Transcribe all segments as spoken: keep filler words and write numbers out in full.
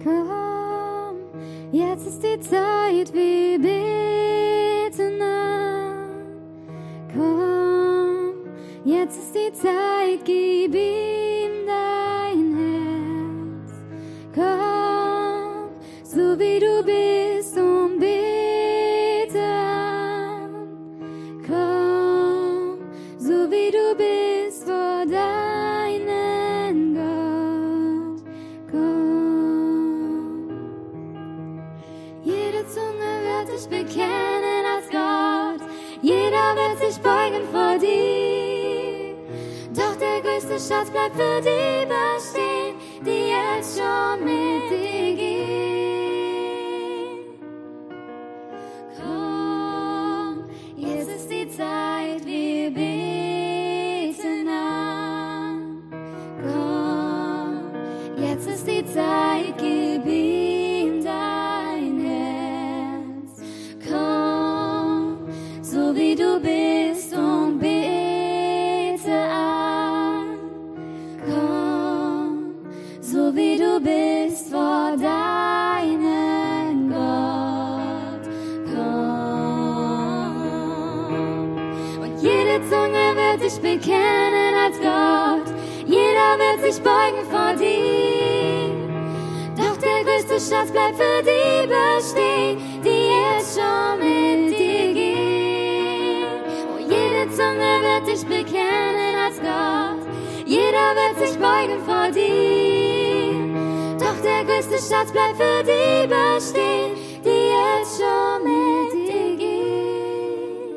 Komm, jetzt ist die Zeit, wir beten an. Komm, jetzt ist die Zeit, gib ihm dein Herz. Komm, so wie du bist und bete an. Komm, so wie du bist vor deinen Gott. Komm, jede Zunge wird dich bekennen als Gott. Jeder wird sich beugen vor dir. Doch der größte Schatz bleibt für die bestehen, die jetzt schon mit dir gehen. Komm, jetzt ist die Zeit, wir beten an. Komm, jetzt ist die Zeit, gib ihm dein Herz. Komm, so wie du bist und bete an. Komm, so wie du bist vor deinen Gott. Komm. Und jede Zunge wird dich bekennen als Gott. Jeder wird sich beugen vor dir. Doch der größte Schatz bleibt für die bestehen, die jetzt schon mit dir gehen. Oh, jede Zunge wird dich bekennen als Gott. Jeder wird sich beugen vor dir. Doch der größte Schatz bleibt für die bestehen, die jetzt schon mit dir gehen.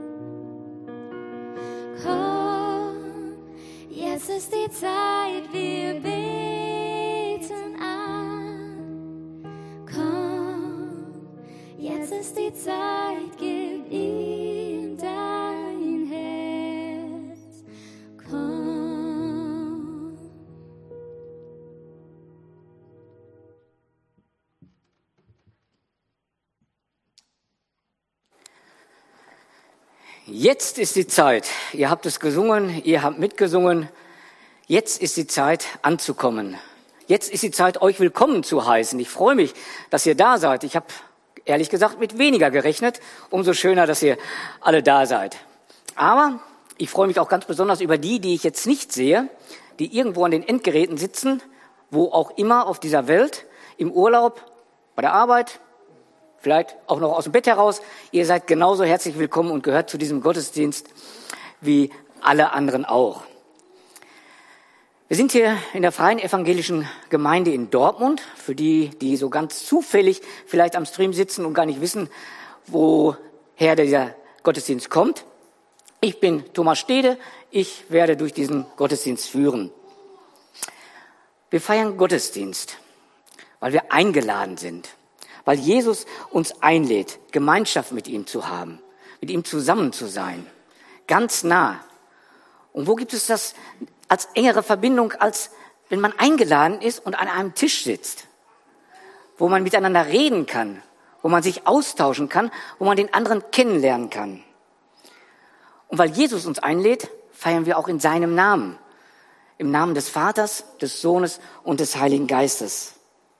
Komm, jetzt ist die Zeit, wir beten an. Komm, jetzt ist die Zeit, gib ihm dein Herz. Komm. Jetzt ist die Zeit. Ihr habt es gesungen, ihr habt mitgesungen. Jetzt ist die Zeit anzukommen. Jetzt ist die Zeit, euch willkommen zu heißen. Ich freue mich, dass ihr da seid. Ich habe ehrlich gesagt mit weniger gerechnet. Umso schöner, dass ihr alle da seid. Aber ich freue mich auch ganz besonders über die, die ich jetzt nicht sehe, die irgendwo an den Endgeräten sitzen, wo auch immer auf dieser Welt, im Urlaub, bei der Arbeit, vielleicht auch noch aus dem Bett heraus. Ihr seid genauso herzlich willkommen und gehört zu diesem Gottesdienst wie alle anderen auch. Wir sind hier in der Freien Evangelischen Gemeinde in Dortmund. Für die, die so ganz zufällig vielleicht am Stream sitzen und gar nicht wissen, woher dieser Gottesdienst kommt. Ich bin Thomas Stede. Ich werde durch diesen Gottesdienst führen. Wir feiern Gottesdienst, weil wir eingeladen sind. Weil Jesus uns einlädt, Gemeinschaft mit ihm zu haben, mit ihm zusammen zu sein, ganz nah. Und wo gibt es das als engere Verbindung, als wenn man eingeladen ist und an einem Tisch sitzt, wo man miteinander reden kann, wo man sich austauschen kann, wo man den anderen kennenlernen kann. Und weil Jesus uns einlädt, feiern wir auch in seinem Namen, im Namen des Vaters, des Sohnes und des Heiligen Geistes.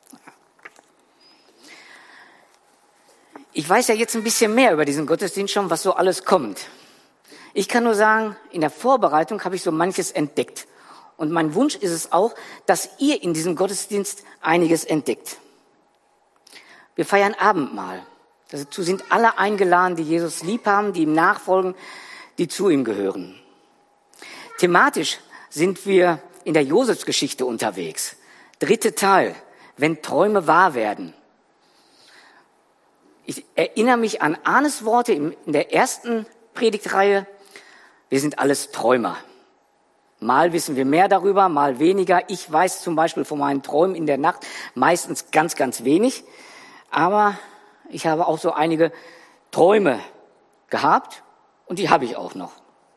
Ich weiß ja jetzt ein bisschen mehr über diesen Gottesdienst schon, was so alles kommt. Ich kann nur sagen, in der Vorbereitung habe ich so manches entdeckt. Und mein Wunsch ist es auch, dass ihr in diesem Gottesdienst einiges entdeckt. Wir feiern Abendmahl. Dazu sind alle eingeladen, die Jesus lieb haben, die ihm nachfolgen, die zu ihm gehören. Thematisch sind wir in der Josefsgeschichte unterwegs. Dritter Teil, wenn Träume wahr werden. Ich erinnere mich an Arnes Worte in der ersten Predigtreihe. Wir sind alles Träumer. Mal wissen wir mehr darüber, mal weniger. Ich weiß zum Beispiel von meinen Träumen in der Nacht meistens ganz, ganz wenig. Aber ich habe auch so einige Träume gehabt und die habe ich auch noch.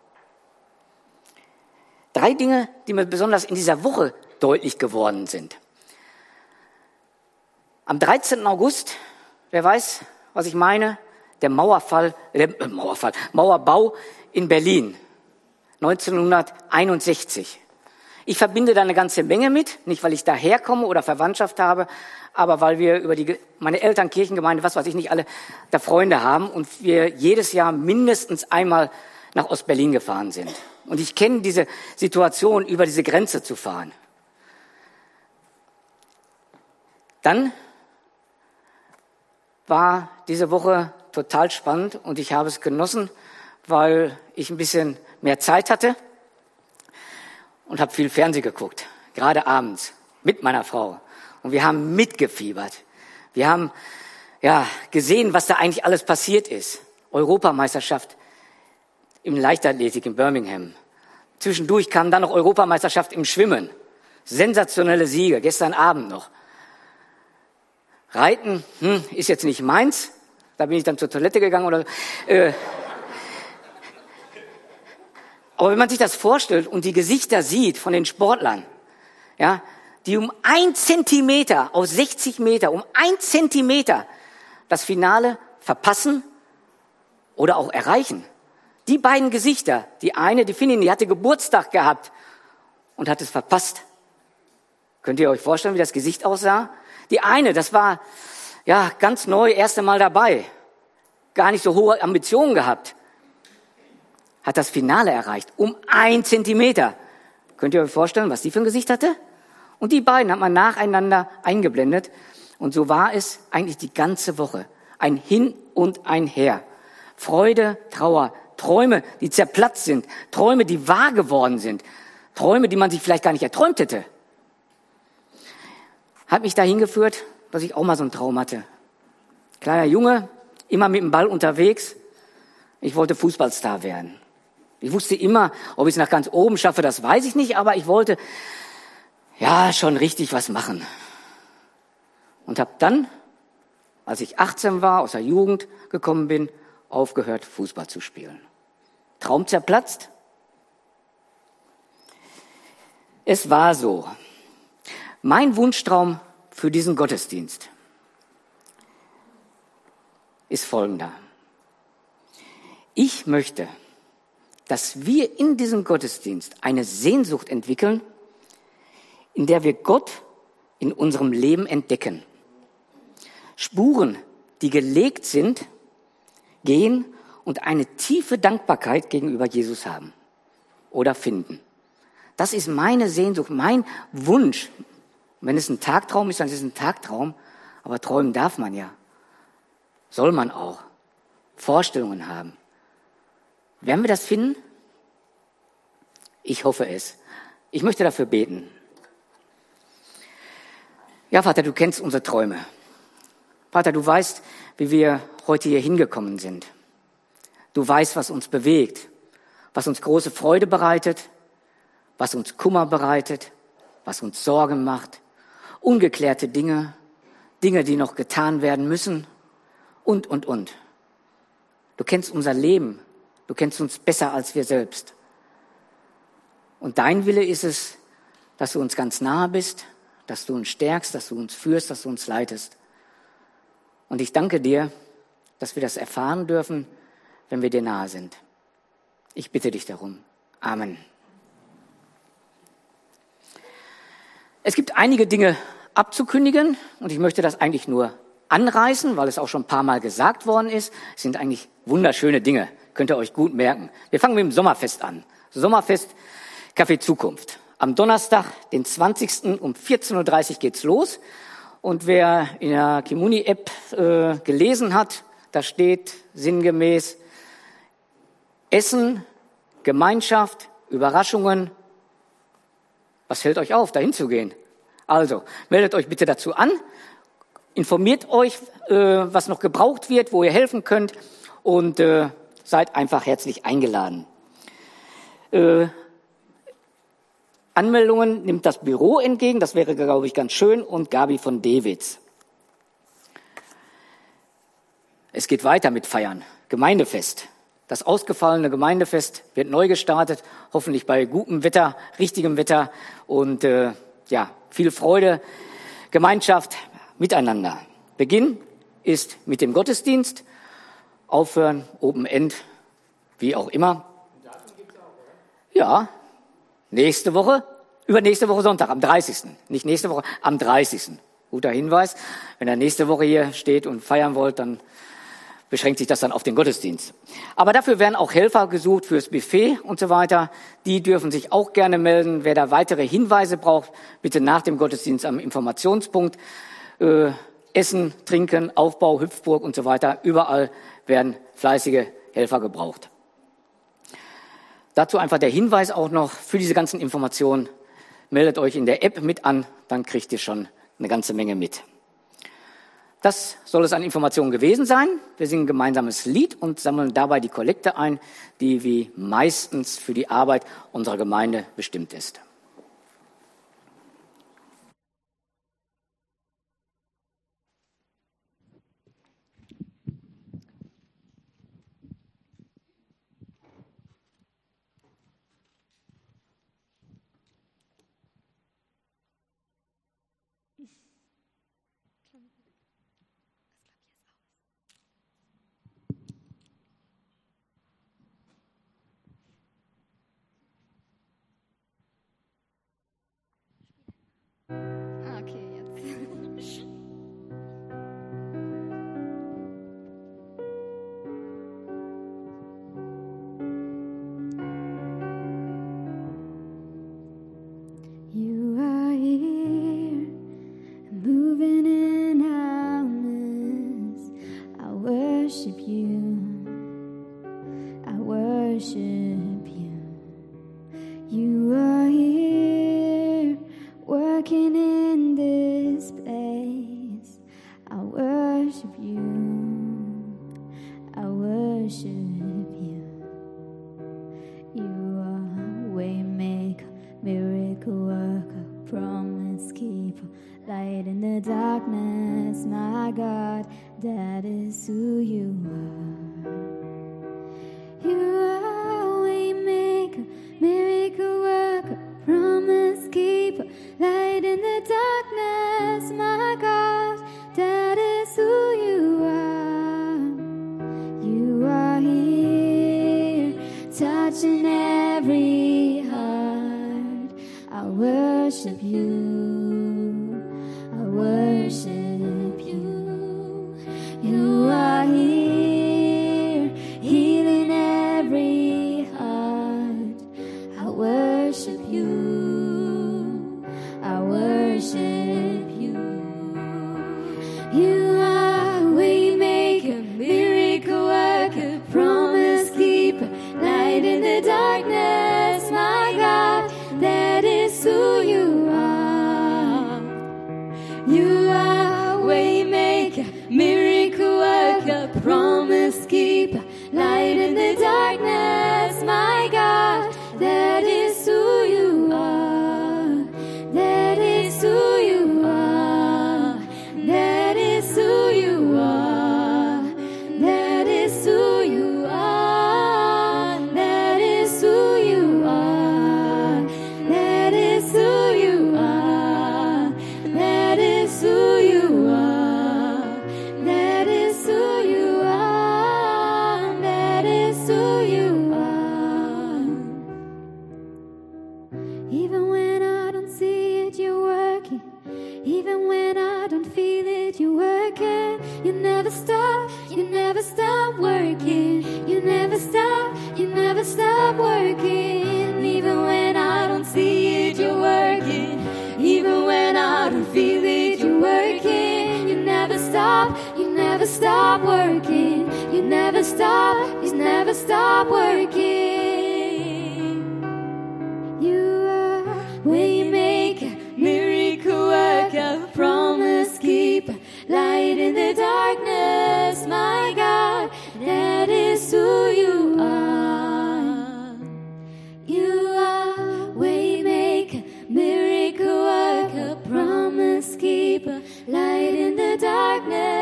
Drei Dinge, die mir besonders in dieser Woche deutlich geworden sind. Am dreizehnten August, wer weiß, was ich meine, der Mauerfall, äh, Mauerfall, Mauerbau in Berlin, neunzehnhunderteinundsechzig. Ich verbinde da eine ganze Menge mit, nicht weil ich daherkomme oder Verwandtschaft habe, aber weil wir über die, meine Eltern, Kirchengemeinde, was weiß ich nicht, alle da Freunde haben und wir jedes Jahr mindestens einmal nach Ostberlin gefahren sind. Und ich kenne diese Situation, über diese Grenze zu fahren. Dann war diese Woche total spannend und ich habe es genossen, weil ich ein bisschen mehr Zeit hatte und habe viel Fernsehen geguckt, gerade abends mit meiner Frau. Und wir haben mitgefiebert. Wir haben ja gesehen, was da eigentlich alles passiert ist. Europameisterschaft im Leichtathletik in Birmingham. Zwischendurch kam dann noch Europameisterschaft im Schwimmen. Sensationelle Siege, gestern Abend noch. Reiten, hm, ist jetzt nicht meins. Da bin ich dann zur Toilette gegangen oder äh. Aber wenn man sich das vorstellt und die Gesichter sieht von den Sportlern, ja, die um ein Zentimeter auf sechzig Meter, um ein Zentimeter das Finale verpassen oder auch erreichen. Die beiden Gesichter, die eine, die Finin, die hatte Geburtstag gehabt und hat es verpasst. Könnt ihr euch vorstellen, wie das Gesicht aussah? Die eine, das war ja ganz neu, erste Mal dabei, gar nicht so hohe Ambitionen gehabt, hat das Finale erreicht, um ein Zentimeter. Könnt ihr euch vorstellen, was die für ein Gesicht hatte? Und die beiden hat man nacheinander eingeblendet. Und so war es eigentlich die ganze Woche. Ein Hin und ein Her. Freude, Trauer, Träume, die zerplatzt sind, Träume, die wahr geworden sind, Träume, die man sich vielleicht gar nicht erträumt hätte. Hat mich dahin geführt, dass ich auch mal so einen Traum hatte. Kleiner Junge, immer mit dem Ball unterwegs. Ich wollte Fußballstar werden. Ich wusste immer, ob ich es nach ganz oben schaffe, das weiß ich nicht, aber ich wollte ja schon richtig was machen. Und habe dann, als ich achtzehn war, aus der Jugend gekommen bin, aufgehört, Fußball zu spielen. Traum zerplatzt? Es war so. Mein Wunschtraum für diesen Gottesdienst ist folgender. Ich möchte, dass wir in diesem Gottesdienst eine Sehnsucht entwickeln, in der wir Gott in unserem Leben entdecken. Spuren, die gelegt sind, gehen und eine tiefe Dankbarkeit gegenüber Jesus haben oder finden. Das ist meine Sehnsucht, mein Wunsch. Wenn es ein Tagtraum ist, dann ist es ein Tagtraum, aber träumen darf man ja. Soll man auch. Vorstellungen haben. Werden wir das finden? Ich hoffe es. Ich möchte dafür beten. Ja, Vater, du kennst unsere Träume. Vater, du weißt, wie wir heute hier hingekommen sind. Du weißt, was uns bewegt, was uns große Freude bereitet, was uns Kummer bereitet, was uns Sorgen macht, ungeklärte Dinge, Dinge, die noch getan werden müssen und, und, und. Du kennst unser Leben, du kennst uns besser als wir selbst. Und dein Wille ist es, dass du uns ganz nahe bist, dass du uns stärkst, dass du uns führst, dass du uns leitest. Und ich danke dir, dass wir das erfahren dürfen, wenn wir dir nahe sind. Ich bitte dich darum. Amen. Es gibt einige Dinge abzukündigen und ich möchte das eigentlich nur anreißen, weil es auch schon ein paar Mal gesagt worden ist. Es sind eigentlich wunderschöne Dinge, könnt ihr euch gut merken. Wir fangen mit dem Sommerfest an. Sommerfest Café Zukunft. Am Donnerstag, den zwanzigsten um vierzehn Uhr dreißig geht's los. Und wer in der Kimuni-App äh, gelesen hat, da steht sinngemäß Essen, Gemeinschaft, Überraschungen. Was fällt euch auf, dahin zu gehen? Also, meldet euch bitte dazu an, informiert euch, äh, was noch gebraucht wird, wo ihr helfen könnt und äh, seid einfach herzlich eingeladen. Äh, Anmeldungen nimmt das Büro entgegen, das wäre, glaube ich, ganz schön, und Gabi von Dewitz. Es geht weiter mit Feiern. Gemeindefest. Das ausgefallene Gemeindefest wird neu gestartet, hoffentlich bei gutem Wetter, richtigem Wetter und äh, ja, viel Freude, Gemeinschaft, Miteinander. Beginn ist mit dem Gottesdienst, Aufhören, Open End, wie auch immer. Ja, nächste Woche Übernächste Woche Sonntag, am dreißigsten Nicht nächste Woche, am dreißigsten Guter Hinweis. Wenn ihr nächste Woche hier steht und feiern wollt, dann beschränkt sich das dann auf den Gottesdienst. Aber dafür werden auch Helfer gesucht fürs Buffet und so weiter. Die dürfen sich auch gerne melden. Wer da weitere Hinweise braucht, bitte nach dem Gottesdienst am Informationspunkt. Äh, Essen, Trinken, Aufbau, Hüpfburg und so weiter. Überall werden fleißige Helfer gebraucht. Dazu einfach der Hinweis auch noch für diese ganzen Informationen. Meldet euch in der App mit an, dann kriegt ihr schon eine ganze Menge mit. Das soll es an Informationen gewesen sein. Wir singen ein gemeinsames Lied und sammeln dabei die Kollekte ein, die wie meistens für die Arbeit unserer Gemeinde bestimmt ist.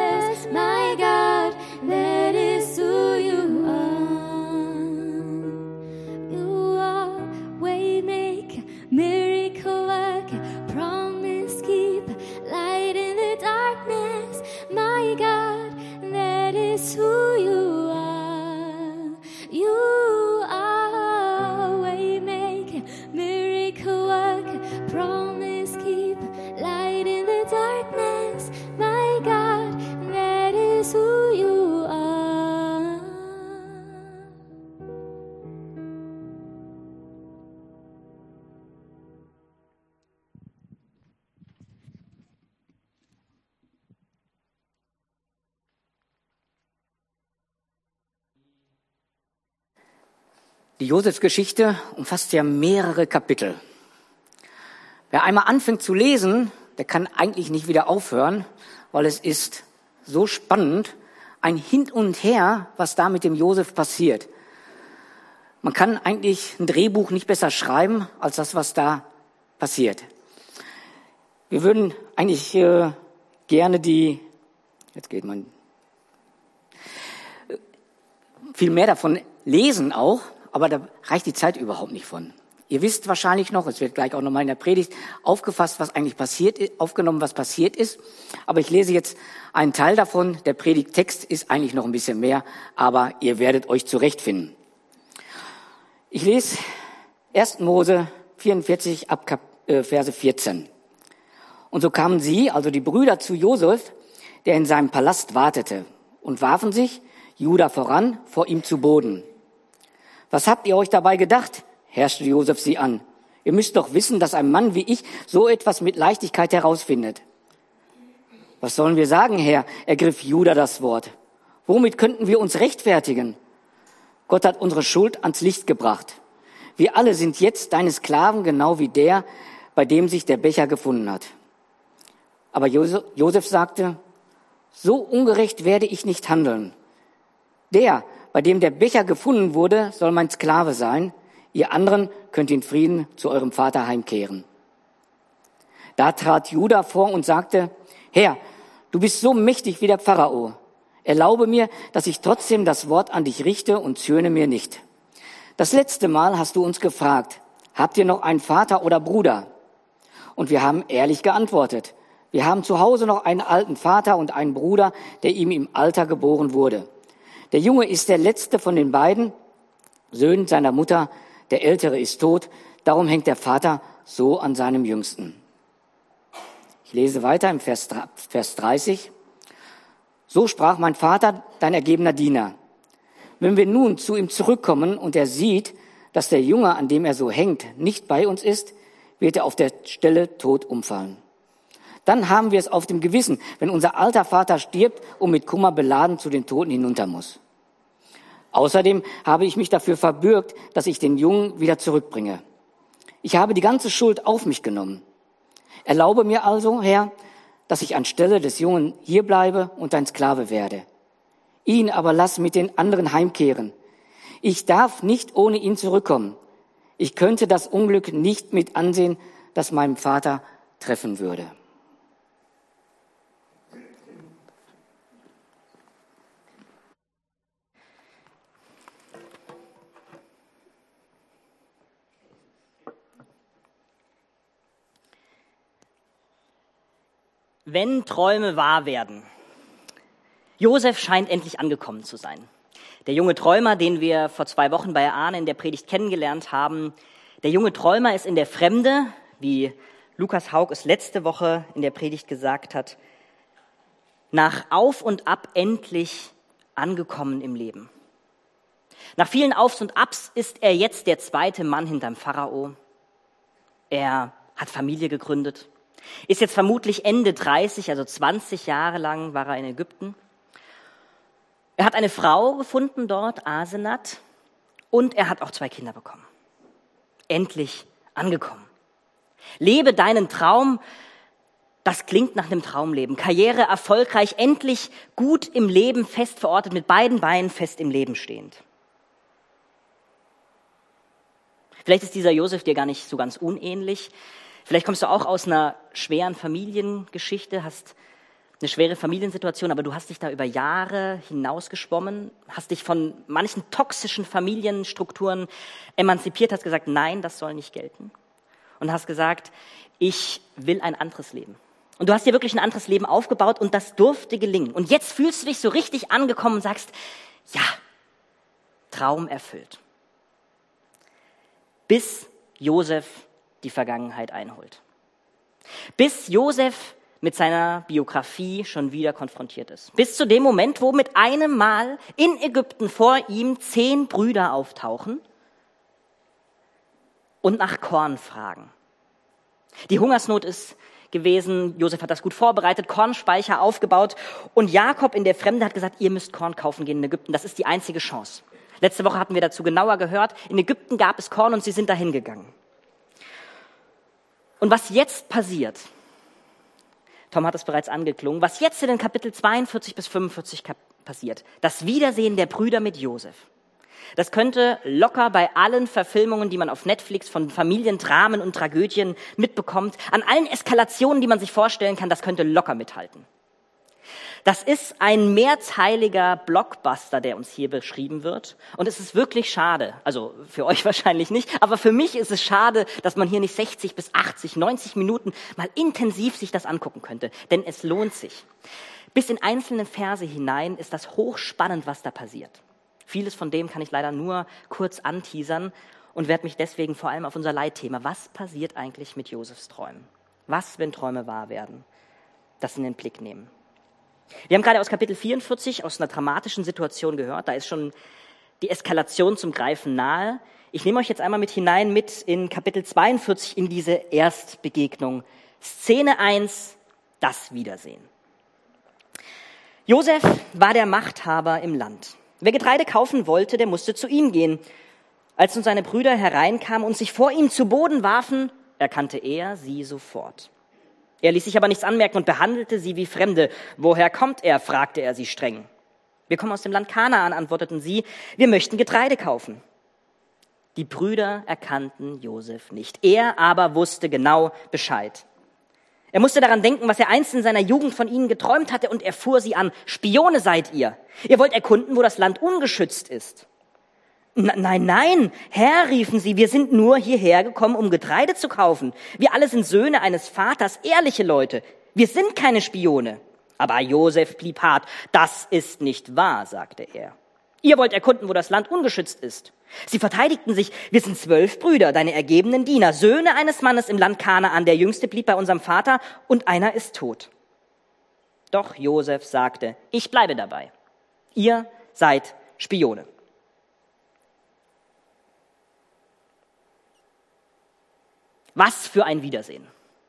My God, that is who you are. Die Josefsgeschichte umfasst ja mehrere Kapitel. Wer einmal anfängt zu lesen, der kann eigentlich nicht wieder aufhören, weil es ist so spannend, ein Hin und Her, was da mit dem Josef passiert. Man kann eigentlich ein Drehbuch nicht besser schreiben, als das, was da passiert. Wir würden eigentlich äh, gerne die, jetzt geht man, viel mehr davon lesen auch, aber da reicht die Zeit überhaupt nicht von. Ihr wisst wahrscheinlich noch, es wird gleich auch nochmal in der Predigt aufgefasst, was eigentlich passiert ist, aufgenommen, was passiert ist. Aber ich lese jetzt einen Teil davon. Der Predigttext ist eigentlich noch ein bisschen mehr, aber ihr werdet euch zurechtfinden. Ich lese ersten Mose vierundvierzig ab Kap- äh, Verse vierzehn. Und so kamen sie, also die Brüder, zu Josef, der in seinem Palast wartete, und warfen sich, Juda voran, vor ihm zu Boden. Was habt ihr euch dabei gedacht? Herrschte Josef sie an. Ihr müsst doch wissen, dass ein Mann wie ich so etwas mit Leichtigkeit herausfindet. Was sollen wir sagen, Herr? Ergriff Juda das Wort. Womit könnten wir uns rechtfertigen? Gott hat unsere Schuld ans Licht gebracht. Wir alle sind jetzt deine Sklaven, genau wie der, bei dem sich der Becher gefunden hat. Aber Josef sagte, so ungerecht werde ich nicht handeln. Der, bei dem der Becher gefunden wurde, soll mein Sklave sein. Ihr anderen könnt in Frieden zu eurem Vater heimkehren. Da trat Juda vor und sagte, Herr, du bist so mächtig wie der Pharao. Erlaube mir, dass ich trotzdem das Wort an dich richte und zürne mir nicht. Das letzte Mal hast du uns gefragt, habt ihr noch einen Vater oder Bruder? Und wir haben ehrlich geantwortet. Wir haben zu Hause noch einen alten Vater und einen Bruder, der ihm im Alter geboren wurde. Der Junge ist der letzte von den beiden Söhnen seiner Mutter, der Ältere ist tot, darum hängt der Vater so an seinem Jüngsten. Ich lese weiter im Vers dreißig. So sprach mein Vater, dein ergebener Diener. Wenn wir nun zu ihm zurückkommen und er sieht, dass der Junge, an dem er so hängt, nicht bei uns ist, wird er auf der Stelle tot umfallen. Dann haben wir es auf dem Gewissen, wenn unser alter Vater stirbt und mit Kummer beladen zu den Toten hinunter muss. Außerdem habe ich mich dafür verbürgt, dass ich den Jungen wieder zurückbringe. Ich habe die ganze Schuld auf mich genommen. Erlaube mir also, Herr, dass ich anstelle des Jungen hier bleibe und dein Sklave werde. Ihn aber lass mit den anderen heimkehren. Ich darf nicht ohne ihn zurückkommen. Ich könnte das Unglück nicht mit ansehen, das meinem Vater treffen würde. Wenn Träume wahr werden. Josef scheint endlich angekommen zu sein. Der junge Träumer, den wir vor zwei Wochen bei Arne in der Predigt kennengelernt haben, der junge Träumer ist in der Fremde, wie Lukas Haug es letzte Woche in der Predigt gesagt hat, nach Auf und Ab endlich angekommen im Leben. Nach vielen Aufs und Abs ist er jetzt der zweite Mann hinterm Pharao. Er hat Familie gegründet. Ist jetzt vermutlich Ende dreißig, also zwanzig Jahre lang war er in Ägypten. Er hat eine Frau gefunden dort, Asenat, und er hat auch zwei Kinder bekommen. Endlich angekommen. Lebe deinen Traum, das klingt nach einem Traumleben. Karriere erfolgreich, endlich gut im Leben fest verortet, mit beiden Beinen fest im Leben stehend. Vielleicht ist dieser Josef dir gar nicht so ganz unähnlich. Vielleicht kommst du auch aus einer schweren Familiengeschichte, hast eine schwere Familiensituation, aber du hast dich da über Jahre hinausgeschwommen, hast dich von manchen toxischen Familienstrukturen emanzipiert, hast gesagt, nein, das soll nicht gelten. Und hast gesagt, ich will ein anderes Leben. Und du hast dir wirklich ein anderes Leben aufgebaut und das durfte gelingen. Und jetzt fühlst du dich so richtig angekommen und sagst, ja, Traum erfüllt. Bis Josef die Vergangenheit einholt. Bis Josef mit seiner Biografie schon wieder konfrontiert ist. Bis zu dem Moment, wo mit einem Mal in Ägypten vor ihm zehn Brüder auftauchen und nach Korn fragen. Die Hungersnot ist gewesen, Josef hat das gut vorbereitet, Kornspeicher aufgebaut und Jakob in der Fremde hat gesagt, ihr müsst Korn kaufen gehen in Ägypten, das ist die einzige Chance. Letzte Woche hatten wir dazu genauer gehört. In Ägypten gab es Korn und sie sind dahin gegangen. Und was jetzt passiert, Tom hat es bereits angeklungen, was jetzt in den Kapitel zweiundvierzig bis fünfundvierzig passiert, das Wiedersehen der Brüder mit Josef. Das könnte locker bei allen Verfilmungen, die man auf Netflix von Familiendramen und Tragödien mitbekommt, an allen Eskalationen, die man sich vorstellen kann, das könnte locker mithalten. Das ist ein mehrteiliger Blockbuster, der uns hier beschrieben wird. Und es ist wirklich schade, also für euch wahrscheinlich nicht, aber für mich ist es schade, dass man hier nicht sechzig bis achtzig, neunzig Minuten mal intensiv sich das angucken könnte. Denn es lohnt sich. Bis in einzelne Verse hinein ist das hochspannend, was da passiert. Vieles von dem kann ich leider nur kurz anteasern und werde mich deswegen vor allem auf unser Leitthema, was passiert eigentlich mit Josefs Träumen? Was, wenn Träume wahr werden? Das in den Blick nehmen. Wir haben gerade aus Kapitel vierundvierzig, aus einer dramatischen Situation gehört. Da ist schon die Eskalation zum Greifen nahe. Ich nehme euch jetzt einmal mit hinein, mit in Kapitel zweiundvierzig, in diese Erstbegegnung. Szene eins, das Wiedersehen. Josef war der Machthaber im Land. Wer Getreide kaufen wollte, der musste zu ihm gehen. Als nun seine Brüder hereinkamen und sich vor ihm zu Boden warfen, erkannte er sie sofort. Er ließ sich aber nichts anmerken und behandelte sie wie Fremde. Woher kommt er? Fragte er sie streng. Wir kommen aus dem Land Kanaan, antworteten sie. Wir möchten Getreide kaufen. Die Brüder erkannten Josef nicht. Er aber wusste genau Bescheid. Er musste daran denken, was er einst in seiner Jugend von ihnen geträumt hatte, und er fuhr sie an. Spione seid ihr. Ihr wollt erkunden, wo das Land ungeschützt ist. Nein, nein, Herr, riefen sie, wir sind nur hierher gekommen, um Getreide zu kaufen. Wir alle sind Söhne eines Vaters, ehrliche Leute. Wir sind keine Spione. Aber Josef blieb hart. Das ist nicht wahr, sagte er. Ihr wollt erkunden, wo das Land ungeschützt ist. Sie verteidigten sich, wir sind zwölf Brüder, deine ergebenen Diener, Söhne eines Mannes im Land Kanaan. Der Jüngste blieb bei unserem Vater und einer ist tot. Doch Josef sagte, ich bleibe dabei. Ihr seid Spione. Was für ein Wiedersehen.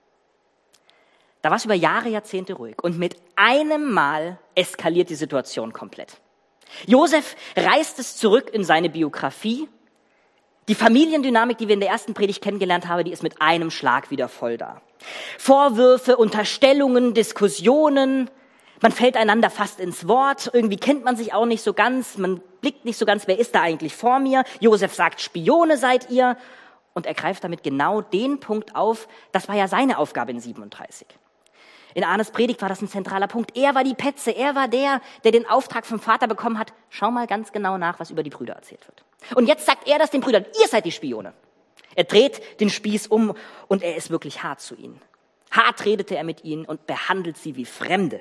Da war es über Jahre, Jahrzehnte ruhig. Und mit einem Mal eskaliert die Situation komplett. Josef reißt es zurück in seine Biografie. Die Familiendynamik, die wir in der ersten Predigt kennengelernt haben, die ist mit einem Schlag wieder voll da. Vorwürfe, Unterstellungen, Diskussionen. Man fällt einander fast ins Wort. Irgendwie kennt man sich auch nicht so ganz. Man blickt nicht so ganz, wer ist da eigentlich vor mir? Josef sagt, Spione seid ihr. Und er greift damit genau den Punkt auf, das war ja seine Aufgabe in siebenunddreißig. In Arnes Predigt war das ein zentraler Punkt. Er war die Petze, er war der, der den Auftrag vom Vater bekommen hat. Schau mal ganz genau nach, was über die Brüder erzählt wird. Und jetzt sagt er das den Brüdern, ihr seid die Spione. Er dreht den Spieß um und er ist wirklich hart zu ihnen. Hart redete er mit ihnen und behandelt sie wie Fremde.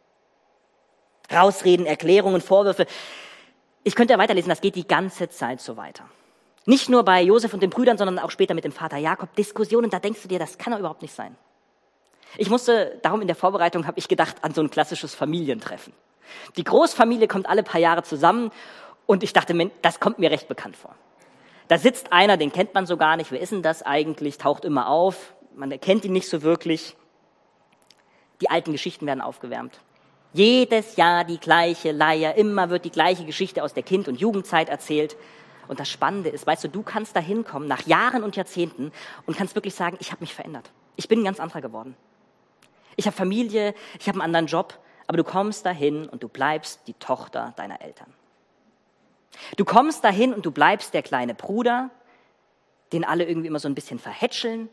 Rausreden, Erklärungen, Vorwürfe. Ich könnte ja weiterlesen, das geht die ganze Zeit so weiter. Nicht nur bei Josef und den Brüdern, sondern auch später mit dem Vater Jakob. Diskussionen, da denkst du dir, das kann doch überhaupt nicht sein. Ich musste, darum in der Vorbereitung habe ich gedacht an so ein klassisches Familientreffen. Die Großfamilie kommt alle paar Jahre zusammen und ich dachte, das kommt mir recht bekannt vor. Da sitzt einer, den kennt man so gar nicht. Wer ist denn das eigentlich? Taucht immer auf. Man erkennt ihn nicht so wirklich. Die alten Geschichten werden aufgewärmt. Jedes Jahr die gleiche Leier. Immer wird die gleiche Geschichte aus der Kind- und Jugendzeit erzählt. Und das Spannende ist, weißt du, du kannst da hinkommen nach Jahren und Jahrzehnten und kannst wirklich sagen, ich habe mich verändert. Ich bin ein ganz anderer geworden. Ich habe Familie, ich habe einen anderen Job, aber du kommst dahin und du bleibst die Tochter deiner Eltern. Du kommst dahin und du bleibst der kleine Bruder, den alle irgendwie immer so ein bisschen verhätscheln.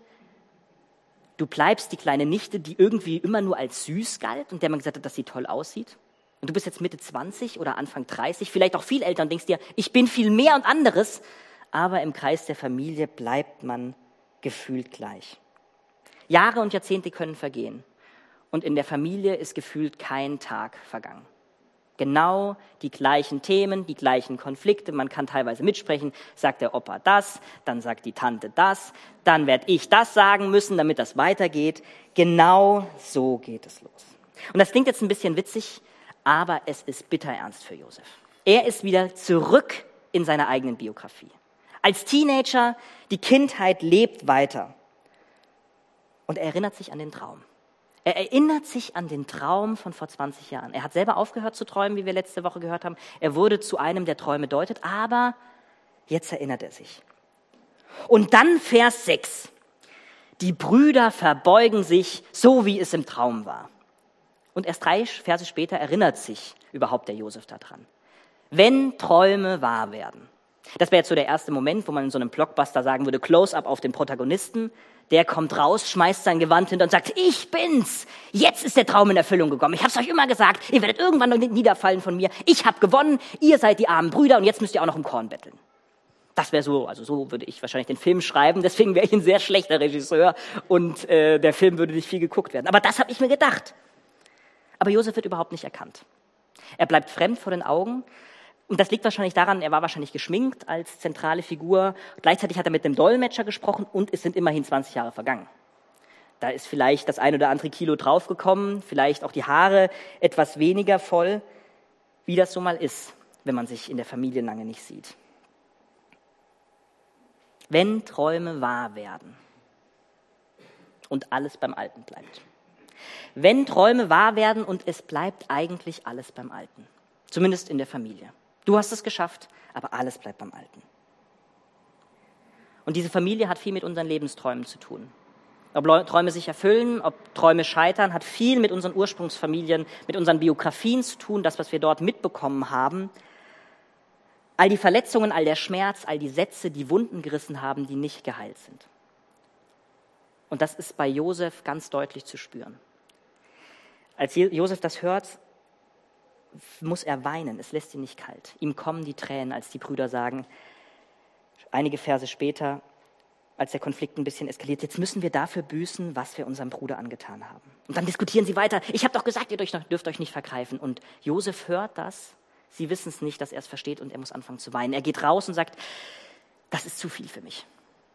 Du bleibst die kleine Nichte, die irgendwie immer nur als süß galt und der man gesagt hat, dass sie toll aussieht. Und du bist jetzt Mitte zwanzig oder Anfang dreißig, vielleicht auch viel älter und denkst dir, ich bin viel mehr und anderes, aber im Kreis der Familie bleibt man gefühlt gleich. Jahre und Jahrzehnte können vergehen und in der Familie ist gefühlt kein Tag vergangen. Genau die gleichen Themen, die gleichen Konflikte, man kann teilweise mitsprechen, sagt der Opa das, dann sagt die Tante das, dann werde ich das sagen müssen, damit das weitergeht. Genau so geht es los. Und das klingt jetzt ein bisschen witzig, aber es ist bitterernst für Josef. Er ist wieder zurück in seiner eigenen Biografie. Als Teenager, die Kindheit lebt weiter. Und er erinnert sich an den Traum. Er erinnert sich an den Traum von vor zwanzig Jahren. Er hat selber aufgehört zu träumen, wie wir letzte Woche gehört haben. Er wurde zu einem, der Träume deutet, aber jetzt erinnert er sich. Und dann Vers sechs. Die Brüder verbeugen sich, so wie es im Traum war. Und erst drei Verse später erinnert sich überhaupt der Josef daran. Wenn Träume wahr werden. Das wäre jetzt so der erste Moment, wo man in so einem Blockbuster sagen würde, Close-up auf den Protagonisten. Der kommt raus, schmeißt sein Gewand hinter und sagt, ich bin's. Jetzt ist der Traum in Erfüllung gekommen. Ich hab's euch immer gesagt, ihr werdet irgendwann noch niederfallen von mir. Ich hab gewonnen, ihr seid die armen Brüder und jetzt müsst ihr auch noch um Korn betteln. Das wäre so, also so würde ich wahrscheinlich den Film schreiben. Deswegen wäre ich ein sehr schlechter Regisseur und äh, der Film würde nicht viel geguckt werden. Aber das habe ich mir gedacht. Aber Josef wird überhaupt nicht erkannt. Er bleibt fremd vor den Augen. Und das liegt wahrscheinlich daran, er war wahrscheinlich geschminkt als zentrale Figur. Gleichzeitig hat er mit einem Dolmetscher gesprochen und es sind immerhin zwanzig Jahre vergangen. Da ist vielleicht das ein oder andere Kilo draufgekommen, vielleicht auch die Haare etwas weniger voll, wie das so mal ist, wenn man sich in der Familie lange nicht sieht. Wenn Träume wahr werden und alles beim Alten bleibt. Wenn Träume wahr werden und es bleibt eigentlich alles beim Alten. Zumindest in der Familie. Du hast es geschafft, aber alles bleibt beim Alten. Und diese Familie hat viel mit unseren Lebensträumen zu tun. Ob Träume sich erfüllen, ob Träume scheitern, hat viel mit unseren Ursprungsfamilien, mit unseren Biografien zu tun, das, was wir dort mitbekommen haben. All die Verletzungen, all der Schmerz, all die Sätze, die Wunden gerissen haben, die nicht geheilt sind. Und das ist bei Josef ganz deutlich zu spüren. Als Josef das hört, muss er weinen, es lässt ihn nicht kalt. Ihm kommen die Tränen, als die Brüder sagen, einige Verse später, als der Konflikt ein bisschen eskaliert, jetzt müssen wir dafür büßen, was wir unserem Bruder angetan haben. Und dann diskutieren sie weiter, ich habe doch gesagt, ihr dürft euch nicht vergreifen. Und Josef hört das, sie wissen es nicht, dass er es versteht und er muss anfangen zu weinen. Er geht raus und sagt, das ist zu viel für mich.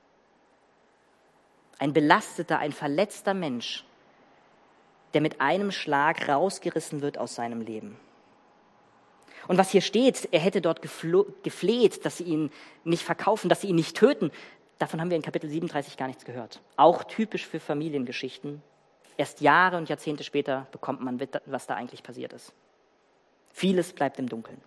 Ein belasteter, ein verletzter Mensch, der mit einem Schlag rausgerissen wird aus seinem Leben. Und was hier steht, er hätte dort geflo- gefleht, dass sie ihn nicht verkaufen, dass sie ihn nicht töten. Davon haben wir in Kapitel siebenunddreißig gar nichts gehört. Auch typisch für Familiengeschichten. Erst Jahre und Jahrzehnte später bekommt man mit, was da eigentlich passiert ist. Vieles bleibt im Dunkeln.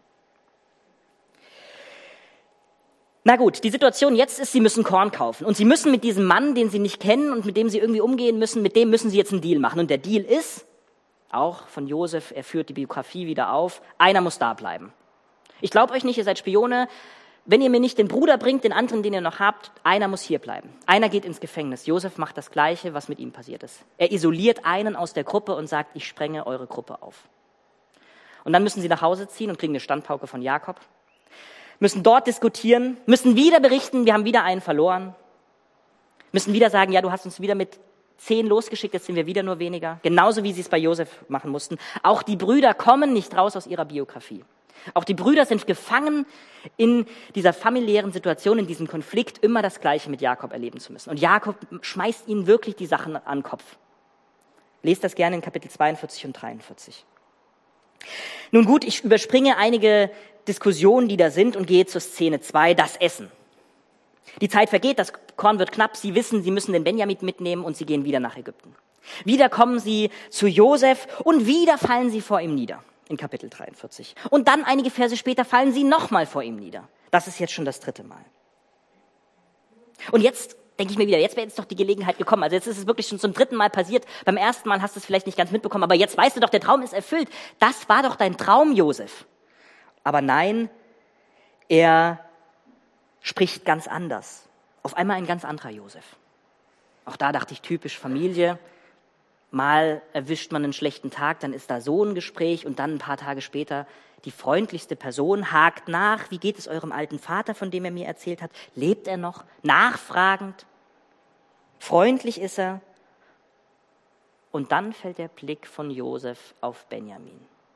Na gut, die Situation jetzt ist, sie müssen Korn kaufen. Und sie müssen mit diesem Mann, den sie nicht kennen und mit dem sie irgendwie umgehen müssen, mit dem müssen sie jetzt einen Deal machen. Und der Deal ist, auch von Josef, er führt die Biografie wieder auf, einer muss da bleiben. Ich glaube euch nicht, ihr seid Spione. Wenn ihr mir nicht den Bruder bringt, den anderen, den ihr noch habt, einer muss hier bleiben. Einer geht ins Gefängnis. Josef macht das Gleiche, was mit ihm passiert ist. Er isoliert einen aus der Gruppe und sagt, ich sprenge eure Gruppe auf. Und dann müssen sie nach Hause ziehen und kriegen eine Standpauke von Jakob. Müssen dort diskutieren, müssen wieder berichten, wir haben wieder einen verloren. Müssen wieder sagen, ja, du hast uns wieder mit zehn losgeschickt, jetzt sind wir wieder nur weniger. Genauso wie sie es bei Josef machen mussten. Auch die Brüder kommen nicht raus aus ihrer Biografie. Auch die Brüder sind gefangen in dieser familiären Situation, in diesem Konflikt, immer das Gleiche mit Jakob erleben zu müssen. Und Jakob schmeißt ihnen wirklich die Sachen an den Kopf. Lest das gerne in Kapitel zweiundvierzig und dreiundvierzig. Nun gut, ich überspringe einige Diskussionen, die da sind und gehe zur Szene zwei, das Essen. Die Zeit vergeht, das Korn wird knapp, sie wissen, sie müssen den Benjamin mitnehmen und sie gehen wieder nach Ägypten. Wieder kommen sie zu Josef und wieder fallen sie vor ihm nieder, in Kapitel dreiundvierzig. Und dann einige Verse später fallen sie nochmal vor ihm nieder. Das ist jetzt schon das dritte Mal. Und jetzt denke ich mir wieder, jetzt wäre jetzt doch die Gelegenheit gekommen. Also jetzt ist es wirklich schon zum dritten Mal passiert. Beim ersten Mal hast du es vielleicht nicht ganz mitbekommen, aber jetzt weißt du doch, der Traum ist erfüllt. Das war doch dein Traum, Josef. Aber nein, er spricht ganz anders. Auf einmal ein ganz anderer Josef. Auch da dachte ich, typisch Familie. Mal erwischt man einen schlechten Tag, dann ist da so ein Gespräch und dann ein paar Tage später die freundlichste Person hakt nach. Wie geht es eurem alten Vater, von dem er mir erzählt hat? Lebt er noch? Nachfragend. Freundlich ist er. Und dann fällt der Blick von Josef auf Benjamin.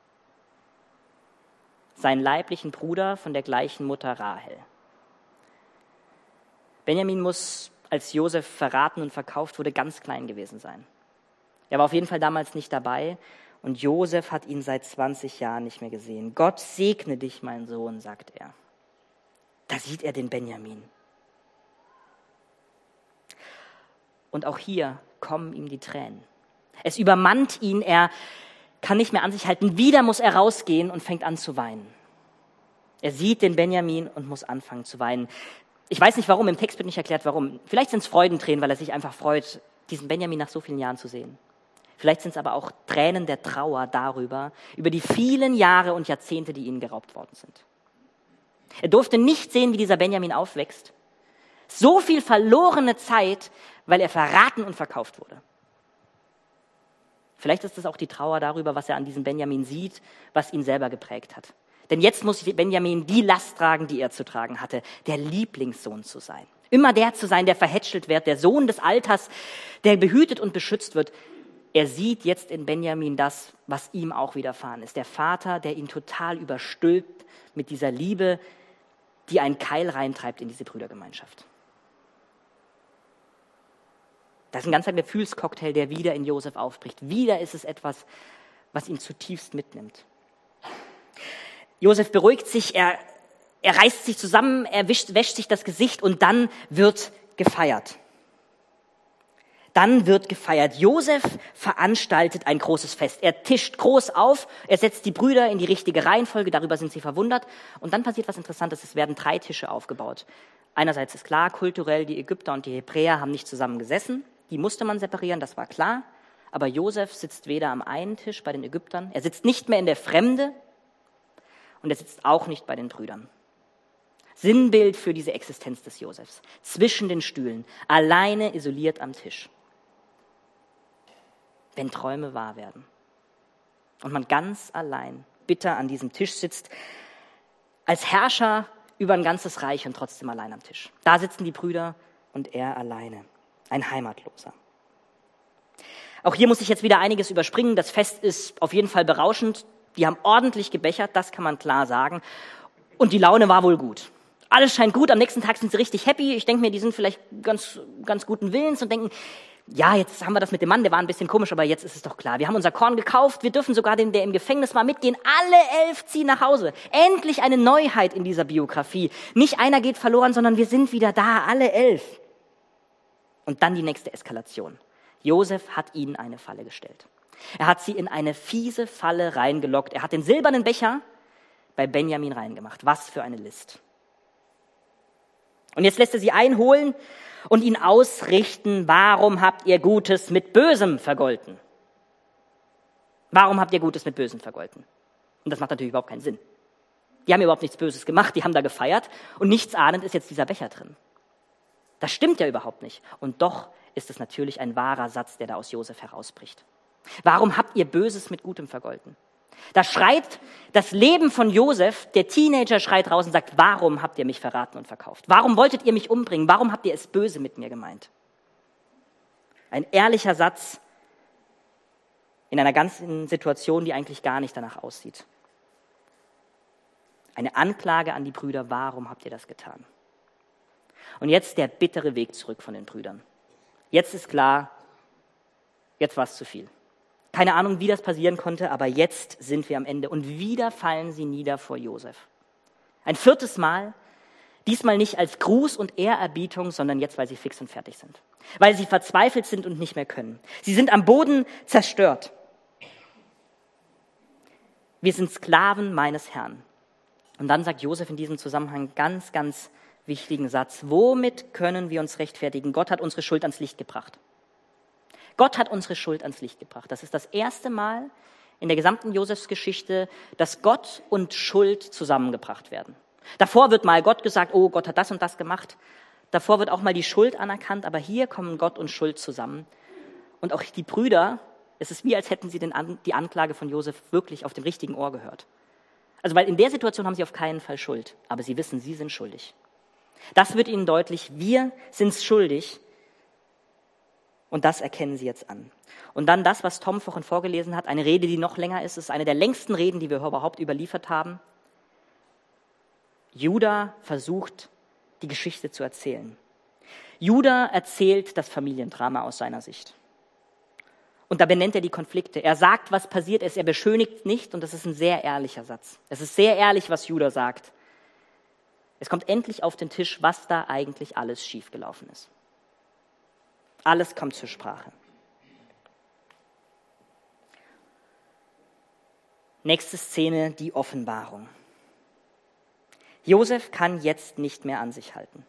Seinen leiblichen Bruder von der gleichen Mutter Rahel. Benjamin muss, als Josef verraten und verkauft wurde, ganz klein gewesen sein. Er war auf jeden Fall damals nicht dabei und Josef hat ihn seit zwanzig Jahren nicht mehr gesehen. Gott segne dich, mein Sohn, sagt er. Da sieht er den Benjamin. Und auch hier kommen ihm die Tränen. Es übermannt ihn, er kann nicht mehr an sich halten. Wieder muss er rausgehen und fängt an zu weinen. Er sieht den Benjamin und muss anfangen zu weinen. Ich weiß nicht warum, im Text wird nicht erklärt, warum. Vielleicht sind es Freudentränen, weil er sich einfach freut, diesen Benjamin nach so vielen Jahren zu sehen. Vielleicht sind es aber auch Tränen der Trauer darüber, über die vielen Jahre und Jahrzehnte, die ihnen geraubt worden sind. Er durfte nicht sehen, wie dieser Benjamin aufwächst. So viel verlorene Zeit, weil er verraten und verkauft wurde. Vielleicht ist es auch die Trauer darüber, was er an diesem Benjamin sieht, was ihn selber geprägt hat. Denn jetzt muss Benjamin die Last tragen, die er zu tragen hatte, der Lieblingssohn zu sein. Immer der zu sein, der verhätschelt wird, der Sohn des Alters, der behütet und beschützt wird. Er sieht jetzt in Benjamin das, was ihm auch widerfahren ist. Der Vater, der ihn total überstülpt mit dieser Liebe, die einen Keil reintreibt in diese Brüdergemeinschaft. Das ist ein ganzer Gefühlscocktail, der wieder in Josef aufbricht. Wieder ist es etwas, was ihn zutiefst mitnimmt. Josef beruhigt sich, er, er reißt sich zusammen, er wischt, wäscht sich das Gesicht und dann wird gefeiert. Dann wird gefeiert. Josef veranstaltet ein großes Fest. Er tischt groß auf, er setzt die Brüder in die richtige Reihenfolge, darüber sind sie verwundert. Und dann passiert was Interessantes, es werden drei Tische aufgebaut. Einerseits ist klar, kulturell, die Ägypter und die Hebräer haben nicht zusammen gesessen. Die musste man separieren, das war klar. Aber Josef sitzt weder am einen Tisch bei den Ägyptern, er sitzt nicht mehr in der Fremde und er sitzt auch nicht bei den Brüdern. Sinnbild für diese Existenz des Josefs. Zwischen den Stühlen, alleine isoliert am Tisch. Wenn Träume wahr werden und man ganz allein bitter an diesem Tisch sitzt, als Herrscher über ein ganzes Reich und trotzdem allein am Tisch. Da sitzen die Brüder und er alleine, ein Heimatloser. Auch hier muss ich jetzt wieder einiges überspringen. Das Fest ist auf jeden Fall berauschend. Die haben ordentlich gebechert, das kann man klar sagen. Und die Laune war wohl gut. Alles scheint gut, am nächsten Tag sind sie richtig happy. Ich denke mir, die sind vielleicht ganz, ganz guten Willens und denken, ja, jetzt haben wir das mit dem Mann, der war ein bisschen komisch, aber jetzt ist es doch klar. Wir haben unser Korn gekauft, wir dürfen sogar den, der im Gefängnis war, mitgehen. Alle elf ziehen nach Hause. Endlich eine Neuheit in dieser Biografie. Nicht einer geht verloren, sondern wir sind wieder da, alle elf. Und dann die nächste Eskalation. Josef hat ihnen eine Falle gestellt. Er hat sie in eine fiese Falle reingelockt. Er hat den silbernen Becher bei Benjamin reingemacht. Was für eine List. Und jetzt lässt er sie einholen und ihn ausrichten, warum habt ihr Gutes mit Bösem vergolten? Warum habt ihr Gutes mit Bösem vergolten? Und das macht natürlich überhaupt keinen Sinn. Die haben überhaupt nichts Böses gemacht, die haben da gefeiert und nichts ahnend ist jetzt dieser Becher drin. Das stimmt ja überhaupt nicht. Und doch ist es natürlich ein wahrer Satz, der da aus Josef herausbricht. Warum habt ihr Böses mit Gutem vergolten? Da schreit das Leben von Josef, der Teenager schreit raus und sagt, warum habt ihr mich verraten und verkauft? Warum wolltet ihr mich umbringen? Warum habt ihr es böse mit mir gemeint? Ein ehrlicher Satz in einer ganzen Situation, die eigentlich gar nicht danach aussieht. Eine Anklage an die Brüder, warum habt ihr das getan? Und jetzt der bittere Weg zurück von den Brüdern. Jetzt ist klar, jetzt war es zu viel. Keine Ahnung, wie das passieren konnte, aber jetzt sind wir am Ende. Und wieder fallen sie nieder vor Josef. Ein viertes Mal, diesmal nicht als Gruß und Ehrerbietung, sondern jetzt, weil sie fix und fertig sind. Weil sie verzweifelt sind und nicht mehr können. Sie sind am Boden zerstört. Wir sind Sklaven meines Herrn. Und dann sagt Josef in diesem Zusammenhang ganz, ganz wichtigen Satz. Womit können wir uns rechtfertigen? Gott hat unsere Schuld ans Licht gebracht. Gott hat unsere Schuld ans Licht gebracht. Das ist das erste Mal in der gesamten Josefsgeschichte, dass Gott und Schuld zusammengebracht werden. Davor wird mal Gott gesagt, oh, Gott hat das und das gemacht. Davor wird auch mal die Schuld anerkannt, aber hier kommen Gott und Schuld zusammen. Und auch die Brüder, es ist wie, als hätten sie den An- die Anklage von Josef wirklich auf dem richtigen Ohr gehört. Also weil in der Situation haben sie auf keinen Fall Schuld, aber sie wissen, sie sind schuldig. Das wird ihnen deutlich, wir sind schuldig. Und das erkennen sie jetzt an. Und dann das, was Tom vorhin vorgelesen hat, eine Rede, die noch länger ist, ist eine der längsten Reden, die wir überhaupt überliefert haben. Juda versucht, die Geschichte zu erzählen. Juda erzählt das Familiendrama aus seiner Sicht. Und da benennt er die Konflikte. Er sagt, was passiert ist. Er beschönigt nicht. Und das ist ein sehr ehrlicher Satz. Es ist sehr ehrlich, was Juda sagt. Es kommt endlich auf den Tisch, was da eigentlich alles schiefgelaufen ist. Alles kommt zur Sprache. Nächste Szene, die Offenbarung. Josef kann jetzt nicht mehr an sich halten.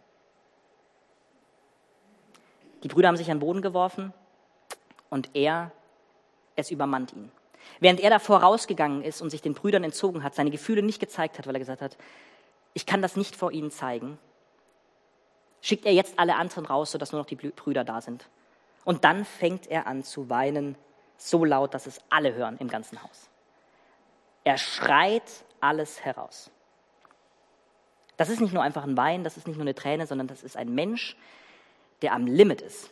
Die Brüder haben sich an den Boden geworfen und er, es übermannt ihn. Während er davor rausgegangen ist und sich den Brüdern entzogen hat, seine Gefühle nicht gezeigt hat, weil er gesagt hat, ich kann das nicht vor ihnen zeigen, schickt er jetzt alle anderen raus, sodass nur noch die Brüder da sind. Und dann fängt er an zu weinen, so laut, dass es alle hören im ganzen Haus. Er schreit alles heraus. Das ist nicht nur einfach ein Wein, das ist nicht nur eine Träne, sondern das ist ein Mensch, der am Limit ist.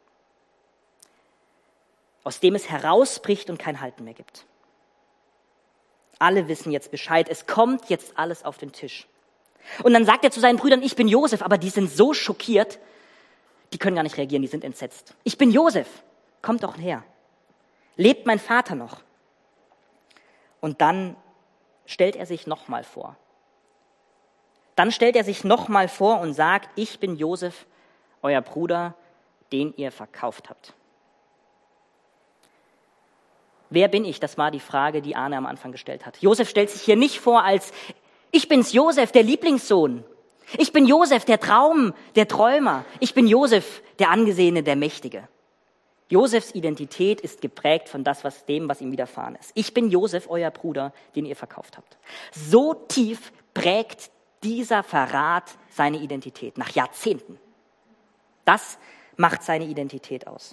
Aus dem es herausbricht und kein Halten mehr gibt. Alle wissen jetzt Bescheid, es kommt jetzt alles auf den Tisch. Und dann sagt er zu seinen Brüdern, ich bin Josef, aber die sind so schockiert, die können gar nicht reagieren, die sind entsetzt. Ich bin Josef, kommt doch her. Lebt mein Vater noch? Und dann stellt er sich nochmal vor. Dann stellt er sich nochmal vor und sagt, ich bin Josef, euer Bruder, den ihr verkauft habt. Wer bin ich? Das war die Frage, die Arne am Anfang gestellt hat. Josef stellt sich hier nicht vor als, ich bin's Josef, der Lieblingssohn. Ich bin Josef, der Traum, der Träumer. Ich bin Josef, der Angesehene, der Mächtige. Josefs Identität ist geprägt von das, was dem, was ihm widerfahren ist. Ich bin Josef, euer Bruder, den ihr verkauft habt. So tief prägt dieser Verrat seine Identität, nach Jahrzehnten. Das macht seine Identität aus.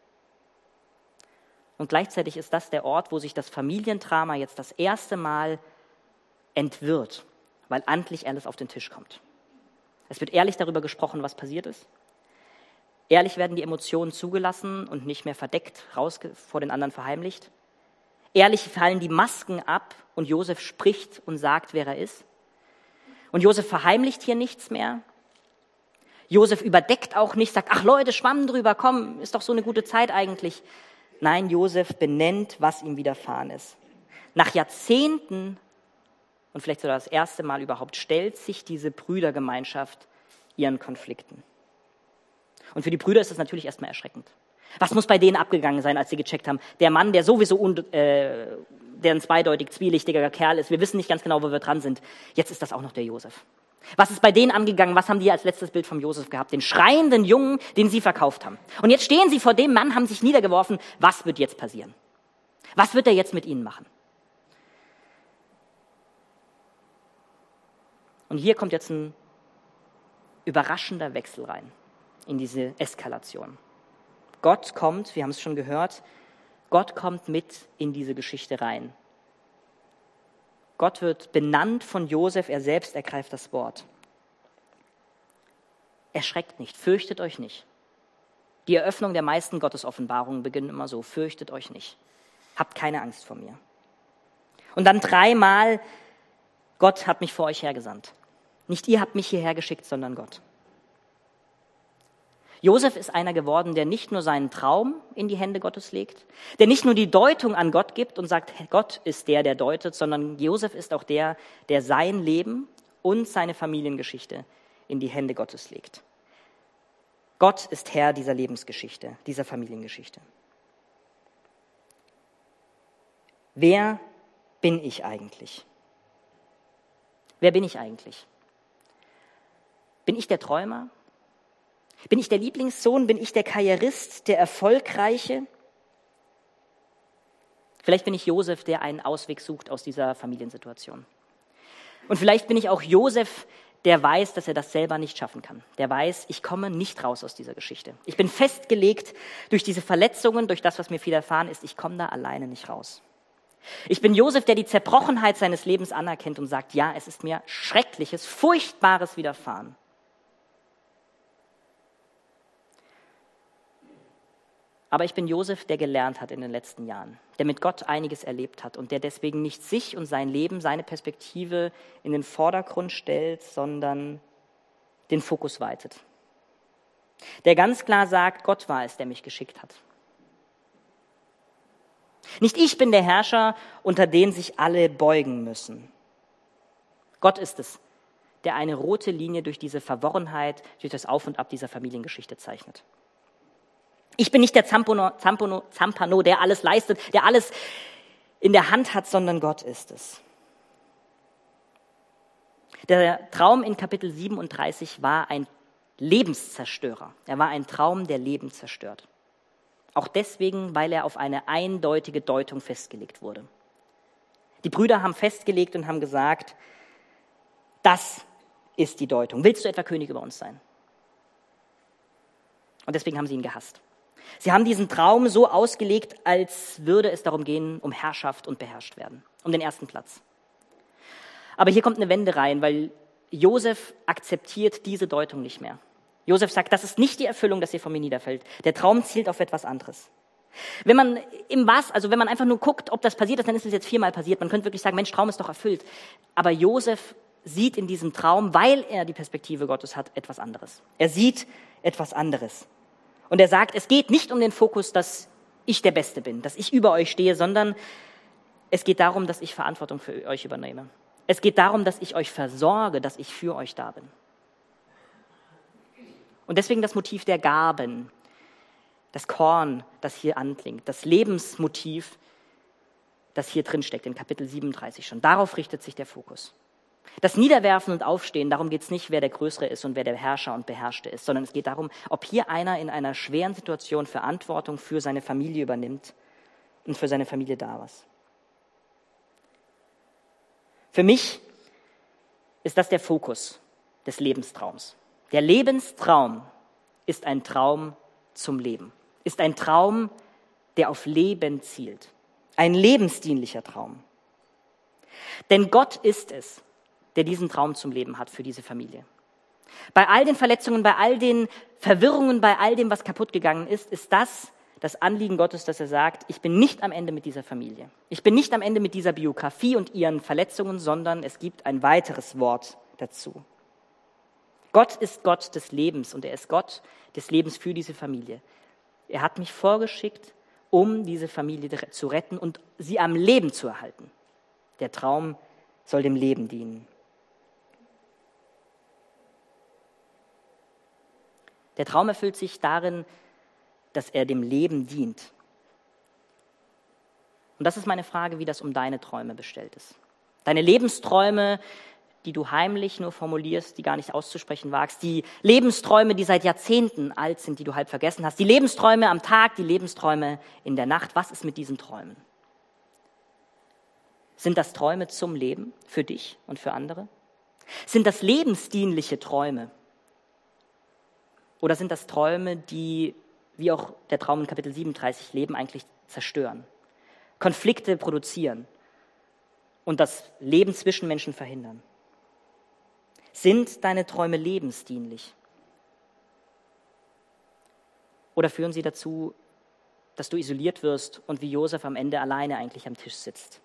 Und gleichzeitig ist das der Ort, wo sich das Familiendrama jetzt das erste Mal entwirrt, weil endlich alles auf den Tisch kommt. Es wird ehrlich darüber gesprochen, was passiert ist. Ehrlich werden die Emotionen zugelassen und nicht mehr verdeckt, raus vor den anderen verheimlicht. Ehrlich fallen die Masken ab und Josef spricht und sagt, wer er ist. Und Josef verheimlicht hier nichts mehr. Josef überdeckt auch nicht, sagt, ach Leute, schwamm drüber, komm, ist doch so eine gute Zeit eigentlich. Nein, Josef benennt, was ihm widerfahren ist. Nach Jahrzehnten und vielleicht sogar das erste Mal überhaupt stellt sich diese Brüdergemeinschaft ihren Konflikten. Und für die Brüder ist das natürlich erstmal erschreckend. Was muss bei denen abgegangen sein, als sie gecheckt haben? Der Mann, der sowieso un, äh, der ein zweideutig zwielichtiger Kerl ist, wir wissen nicht ganz genau, wo wir dran sind. Jetzt ist das auch noch der Josef. Was ist bei denen angegangen? Was haben die als letztes Bild vom Josef gehabt? Den schreienden Jungen, den sie verkauft haben. Und jetzt stehen sie vor dem Mann, haben sich niedergeworfen. Was wird jetzt passieren? Was wird er jetzt mit ihnen machen? Und hier kommt jetzt ein überraschender Wechsel rein in diese Eskalation. Gott kommt, wir haben es schon gehört, Gott kommt mit in diese Geschichte rein. Gott wird benannt von Josef, er selbst ergreift das Wort. Erschreckt nicht, fürchtet euch nicht. Die Eröffnung der meisten Gottesoffenbarungen beginnt immer so, fürchtet euch nicht. Habt keine Angst vor mir. Und dann dreimal, Gott hat mich vor euch hergesandt. Nicht ihr habt mich hierher geschickt, sondern Gott. Josef ist einer geworden, der nicht nur seinen Traum in die Hände Gottes legt, der nicht nur die Deutung an Gott gibt und sagt, Gott ist der, der deutet, sondern Josef ist auch der, der sein Leben und seine Familiengeschichte in die Hände Gottes legt. Gott ist Herr dieser Lebensgeschichte, dieser Familiengeschichte. Wer bin ich eigentlich? Wer bin ich eigentlich? Bin ich der Träumer? Bin ich der Lieblingssohn? Bin ich der Karrierist, der Erfolgreiche? Vielleicht bin ich Josef, der einen Ausweg sucht aus dieser Familiensituation. Und vielleicht bin ich auch Josef, der weiß, dass er das selber nicht schaffen kann. Der weiß, ich komme nicht raus aus dieser Geschichte. Ich bin festgelegt durch diese Verletzungen, durch das, was mir widerfahren ist. Ich komme da alleine nicht raus. Ich bin Josef, der die Zerbrochenheit seines Lebens anerkennt und sagt, ja, es ist mir Schreckliches, Furchtbares widerfahren. Aber ich bin Josef, der gelernt hat in den letzten Jahren, der mit Gott einiges erlebt hat und der deswegen nicht sich und sein Leben, seine Perspektive in den Vordergrund stellt, sondern den Fokus weitet. Der ganz klar sagt, Gott war es, der mich geschickt hat. Nicht ich bin der Herrscher, unter den sich alle beugen müssen. Gott ist es, der eine rote Linie durch diese Verworrenheit, durch das Auf und Ab dieser Familiengeschichte zeichnet. Ich bin nicht der Zampano, Zampano, Zampano, der alles leistet, der alles in der Hand hat, sondern Gott ist es. Der Traum in Kapitel siebenunddreißig war ein Lebenszerstörer. Er war ein Traum, der Leben zerstört. Auch deswegen, weil er auf eine eindeutige Deutung festgelegt wurde. Die Brüder haben festgelegt und haben gesagt, das ist die Deutung. Willst du etwa König über uns sein? Und deswegen haben sie ihn gehasst. Sie haben diesen Traum so ausgelegt, als würde es darum gehen, um Herrschaft und beherrscht werden, um den ersten Platz. Aber hier kommt eine Wende rein, weil Josef akzeptiert diese Deutung nicht mehr. Josef sagt, das ist nicht die Erfüllung, dass ihr von mir niederfällt. Der Traum zielt auf etwas anderes. Wenn man im was, also wenn man einfach nur guckt, ob das passiert ist, dann ist es jetzt viermal passiert. Man könnte wirklich sagen, Mensch, Traum ist doch erfüllt. Aber Josef sieht in diesem Traum, weil er die Perspektive Gottes hat, etwas anderes. Er sieht etwas anderes. Und er sagt, es geht nicht um den Fokus, dass ich der Beste bin, dass ich über euch stehe, sondern es geht darum, dass ich Verantwortung für euch übernehme. Es geht darum, dass ich euch versorge, dass ich für euch da bin. Und deswegen das Motiv der Gaben, das Korn, das hier anklingt, das Lebensmotiv, das hier drin steckt, in Kapitel siebenunddreißig schon. Darauf richtet sich der Fokus. Das Niederwerfen und Aufstehen, darum geht es nicht, wer der Größere ist und wer der Herrscher und Beherrschte ist, sondern es geht darum, ob hier einer in einer schweren Situation Verantwortung für seine Familie übernimmt und für seine Familie da ist. Für mich ist das der Fokus des Lebenstraums. Der Lebenstraum ist ein Traum zum Leben, ist ein Traum, der auf Leben zielt. Ein lebensdienlicher Traum. Denn Gott ist es, der diesen Traum zum Leben hat für diese Familie. Bei all den Verletzungen, bei all den Verwirrungen, bei all dem, was kaputt gegangen ist, ist das das Anliegen Gottes, dass er sagt, ich bin nicht am Ende mit dieser Familie. Ich bin nicht am Ende mit dieser Biografie und ihren Verletzungen, sondern es gibt ein weiteres Wort dazu. Gott ist Gott des Lebens und er ist Gott des Lebens für diese Familie. Er hat mich vorgeschickt, um diese Familie zu retten und sie am Leben zu erhalten. Der Traum soll dem Leben dienen. Der Traum erfüllt sich darin, dass er dem Leben dient. Und das ist meine Frage, wie das um deine Träume bestellt ist. Deine Lebensträume, die du heimlich nur formulierst, die gar nicht auszusprechen wagst, die Lebensträume, die seit Jahrzehnten alt sind, die du halb vergessen hast, die Lebensträume am Tag, die Lebensträume in der Nacht. Was ist mit diesen Träumen? Sind das Träume zum Leben für dich und für andere? Sind das lebensdienliche Träume? Oder sind das Träume, die, wie auch der Traum in Kapitel siebenunddreißig, Leben eigentlich zerstören, Konflikte produzieren und das Leben zwischen Menschen verhindern? Sind deine Träume lebensdienlich? Oder führen sie dazu, dass du isoliert wirst und wie Josef am Ende alleine eigentlich am Tisch sitzt?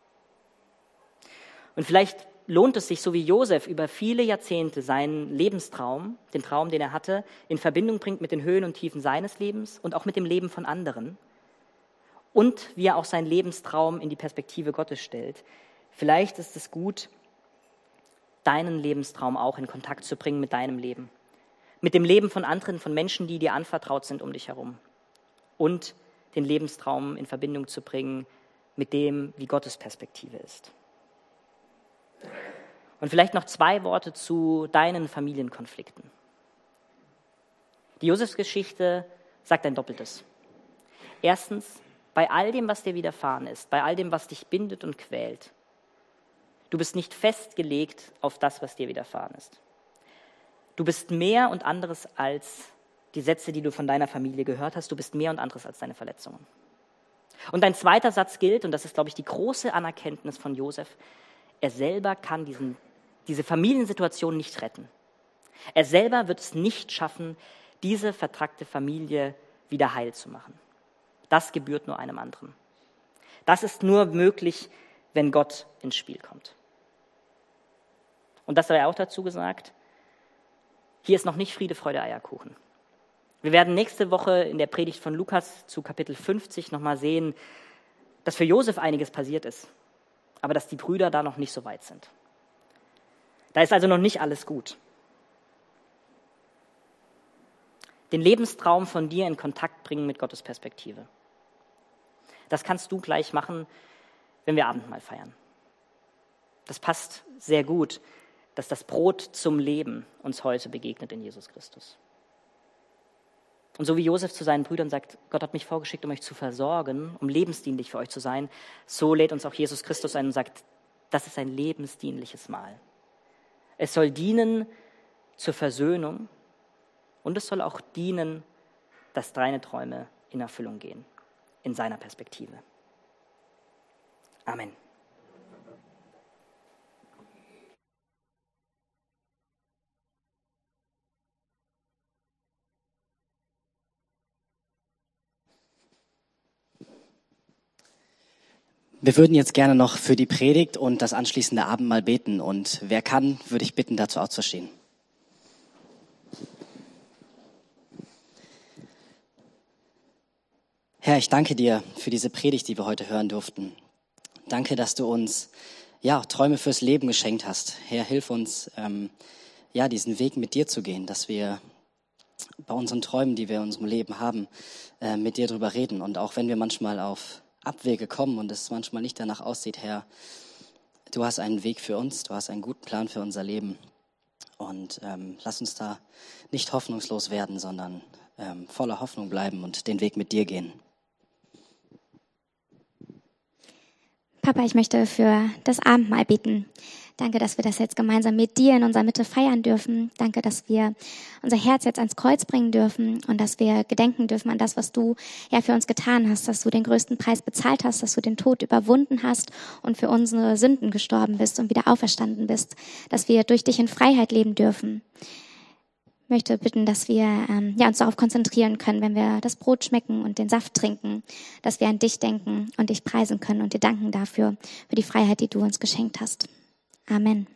Und vielleicht lohnt es sich, so wie Josef über viele Jahrzehnte seinen Lebenstraum, den Traum, den er hatte, in Verbindung bringt mit den Höhen und Tiefen seines Lebens und auch mit dem Leben von anderen und wie er auch seinen Lebenstraum in die Perspektive Gottes stellt. Vielleicht ist es gut, deinen Lebenstraum auch in Kontakt zu bringen mit deinem Leben, mit dem Leben von anderen, von Menschen, die dir anvertraut sind um dich herum und den Lebenstraum in Verbindung zu bringen mit dem, wie Gottes Perspektive ist. Und vielleicht noch zwei Worte zu deinen Familienkonflikten. Die Josefsgeschichte sagt ein Doppeltes. Erstens, bei all dem, was dir widerfahren ist, bei all dem, was dich bindet und quält, du bist nicht festgelegt auf das, was dir widerfahren ist. Du bist mehr und anderes als die Sätze, die du von deiner Familie gehört hast. Du bist mehr und anderes als deine Verletzungen. Und ein zweiter Satz gilt, und das ist, glaube ich, die große Anerkenntnis von Josef, er selber kann diesen, diese Familiensituation nicht retten. Er selber wird es nicht schaffen, diese vertrackte Familie wieder heil zu machen. Das gebührt nur einem anderen. Das ist nur möglich, wenn Gott ins Spiel kommt. Und das sei auch dazu gesagt, hier ist noch nicht Friede, Freude, Eierkuchen. Wir werden nächste Woche in der Predigt von Lukas zu Kapitel fünfzig nochmal sehen, dass für Josef einiges passiert ist, aber dass die Brüder da noch nicht so weit sind. Da ist also noch nicht alles gut. Den Lebenstraum von dir in Kontakt bringen mit Gottes Perspektive. Das kannst du gleich machen, wenn wir Abendmahl feiern. Das passt sehr gut, dass das Brot zum Leben uns heute begegnet in Jesus Christus. Und so wie Josef zu seinen Brüdern sagt, Gott hat mich vorgeschickt, um euch zu versorgen, um lebensdienlich für euch zu sein, so lädt uns auch Jesus Christus ein und sagt, das ist ein lebensdienliches Mahl. Es soll dienen zur Versöhnung und es soll auch dienen, dass deine Träume in Erfüllung gehen, in seiner Perspektive. Amen. Wir würden jetzt gerne noch für die Predigt und das anschließende Abendmahl beten. Und wer kann, würde ich bitten, dazu aufzustehen. Herr, ich danke dir für diese Predigt, die wir heute hören durften. Danke, dass du uns ja, Träume fürs Leben geschenkt hast. Herr, hilf uns, ähm, ja, diesen Weg mit dir zu gehen, dass wir bei unseren Träumen, die wir in unserem Leben haben, äh, mit dir drüber reden. Und auch wenn wir manchmal auf Abwege kommen und es manchmal nicht danach aussieht, Herr, du hast einen Weg für uns, du hast einen guten Plan für unser Leben. Und ähm, lass uns da nicht hoffnungslos werden, sondern ähm, voller Hoffnung bleiben und den Weg mit dir gehen. Papa, ich möchte für das Abendmahl beten. Danke, dass wir das jetzt gemeinsam mit dir in unserer Mitte feiern dürfen. Danke, dass wir unser Herz jetzt ans Kreuz bringen dürfen und dass wir gedenken dürfen an das, was du ja für uns getan hast, dass du den größten Preis bezahlt hast, dass du den Tod überwunden hast und für unsere Sünden gestorben bist und wieder auferstanden bist, dass wir durch dich in Freiheit leben dürfen. Ich möchte bitten, dass wir ähm, ja, uns darauf konzentrieren können, wenn wir das Brot schmecken und den Saft trinken, dass wir an dich denken und dich preisen können und dir danken dafür, für die Freiheit, die du uns geschenkt hast. Amen.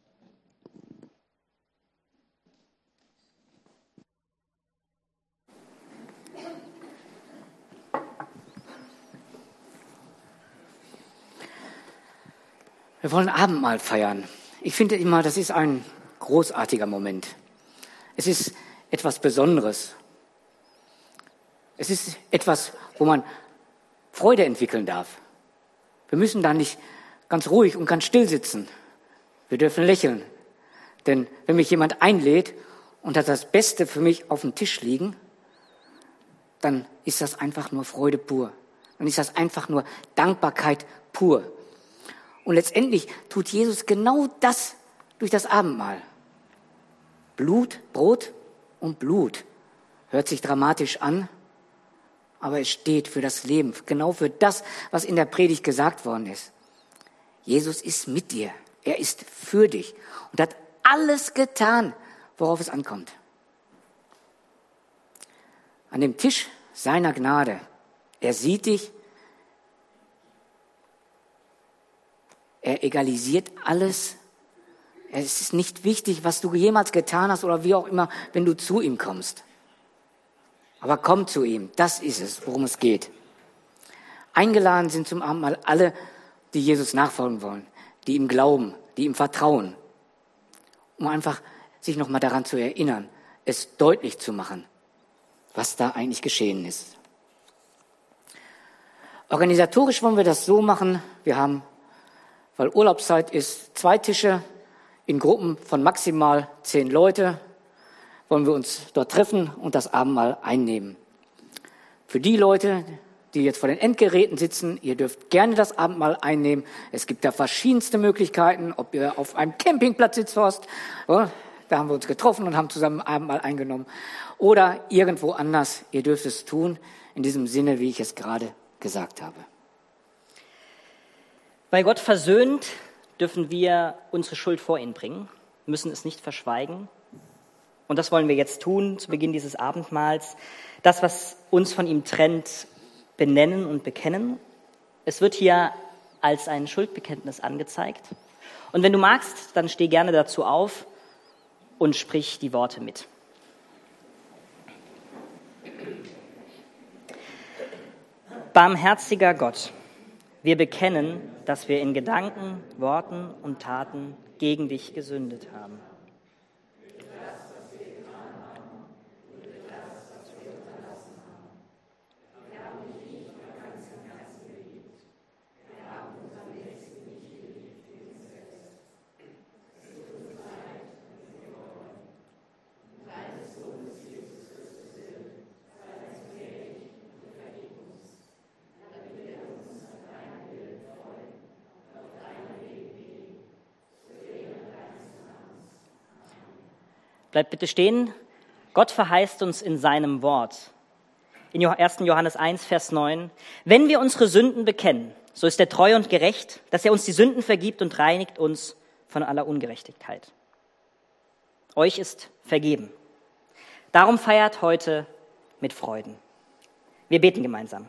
Wir wollen Abendmahl feiern. Ich finde immer, das ist ein großartiger Moment. Es ist etwas Besonderes. Es ist etwas, wo man Freude entwickeln darf. Wir müssen da nicht ganz ruhig und ganz still sitzen. Wir dürfen lächeln. Denn wenn mich jemand einlädt und hat das Beste für mich auf dem Tisch liegen, dann ist das einfach nur Freude pur. Dann ist das einfach nur Dankbarkeit pur. Und letztendlich tut Jesus genau das durch das Abendmahl. Blut, Brot und Blut. Hört sich dramatisch an, aber es steht für das Leben, genau für das, was in der Predigt gesagt worden ist. Jesus ist mit dir, er ist für dich und hat alles getan, worauf es ankommt. An dem Tisch seiner Gnade, er sieht dich, er egalisiert alles. Es ist nicht wichtig, was du jemals getan hast oder wie auch immer, wenn du zu ihm kommst. Aber komm zu ihm, das ist es, worum es geht. Eingeladen sind zum Abendmahl alle, die Jesus nachfolgen wollen, die ihm glauben, die ihm vertrauen. Um einfach sich nochmal daran zu erinnern, es deutlich zu machen, was da eigentlich geschehen ist. Organisatorisch wollen wir das so machen, wir haben, weil Urlaubszeit ist, zwei Tische in Gruppen von maximal zehn Leute, wollen wir uns dort treffen und das Abendmahl einnehmen. Für die Leute, die jetzt vor den Endgeräten sitzen, ihr dürft gerne das Abendmahl einnehmen. Es gibt da verschiedenste Möglichkeiten, ob ihr auf einem Campingplatz sitzt, Horst, da haben wir uns getroffen und haben zusammen Abendmahl eingenommen, oder irgendwo anders. Ihr dürft es tun, in diesem Sinne, wie ich es gerade gesagt habe. Bei Gott versöhnt dürfen wir unsere Schuld vor ihn bringen, müssen es nicht verschweigen. Und das wollen wir jetzt tun, zu Beginn dieses Abendmahls. Das, was uns von ihm trennt, benennen und bekennen. Es wird hier als ein Schuldbekenntnis angezeigt. Und wenn du magst, dann steh gerne dazu auf und sprich die Worte mit. Barmherziger Gott, wir bekennen, dass wir in Gedanken, Worten und Taten gegen dich gesündet haben. Bleibt bitte stehen. Gott verheißt uns in seinem Wort. In ersten Johannes eins, Vers neun. Wenn wir unsere Sünden bekennen, so ist er treu und gerecht, dass er uns die Sünden vergibt und reinigt uns von aller Ungerechtigkeit. Euch ist vergeben. Darum feiert heute mit Freuden. Wir beten gemeinsam.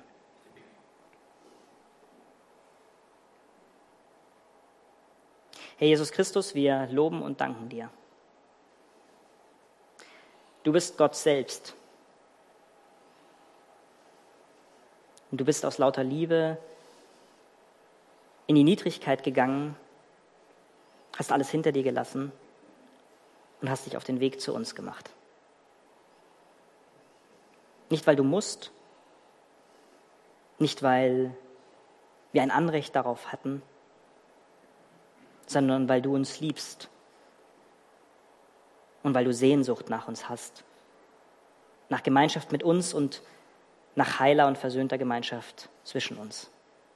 Herr Jesus Christus, wir loben und danken dir. Du bist Gott selbst. Und du bist aus lauter Liebe in die Niedrigkeit gegangen, hast alles hinter dir gelassen und hast dich auf den Weg zu uns gemacht. Nicht, weil du musst, nicht, weil wir ein Anrecht darauf hatten, sondern weil du uns liebst und weil du Sehnsucht nach uns hast, nach Gemeinschaft mit uns und nach heiler und versöhnter Gemeinschaft zwischen uns.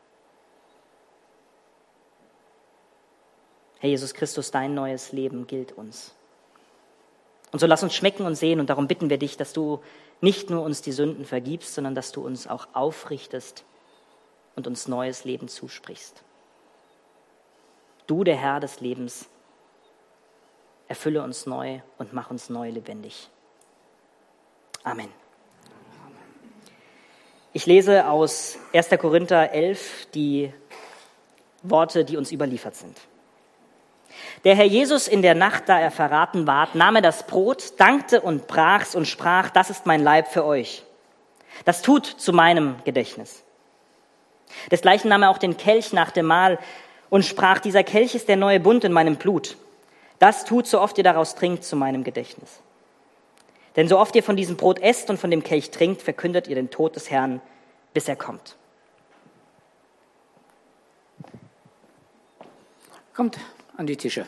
Herr Jesus Christus, dein neues Leben gilt uns. Und so lass uns schmecken und sehen, und darum bitten wir dich, dass du nicht nur uns die Sünden vergibst, sondern dass du uns auch aufrichtest und uns neues Leben zusprichst. Du, der Herr des Lebens, erfülle uns neu und mach uns neu lebendig. Amen. Ich lese aus erster Korinther elf die Worte, die uns überliefert sind. Der Herr Jesus in der Nacht, da er verraten ward, nahm er das Brot, dankte und brach's und sprach, das ist mein Leib für euch. Das tut zu meinem Gedächtnis. Desgleichen nahm er auch den Kelch nach dem Mahl und sprach, dieser Kelch ist der neue Bund in meinem Blut. Das tut, so oft ihr daraus trinkt, zu meinem Gedächtnis. Denn so oft ihr von diesem Brot esst und von dem Kelch trinkt, verkündet ihr den Tod des Herrn, bis er kommt. Kommt an die Tische.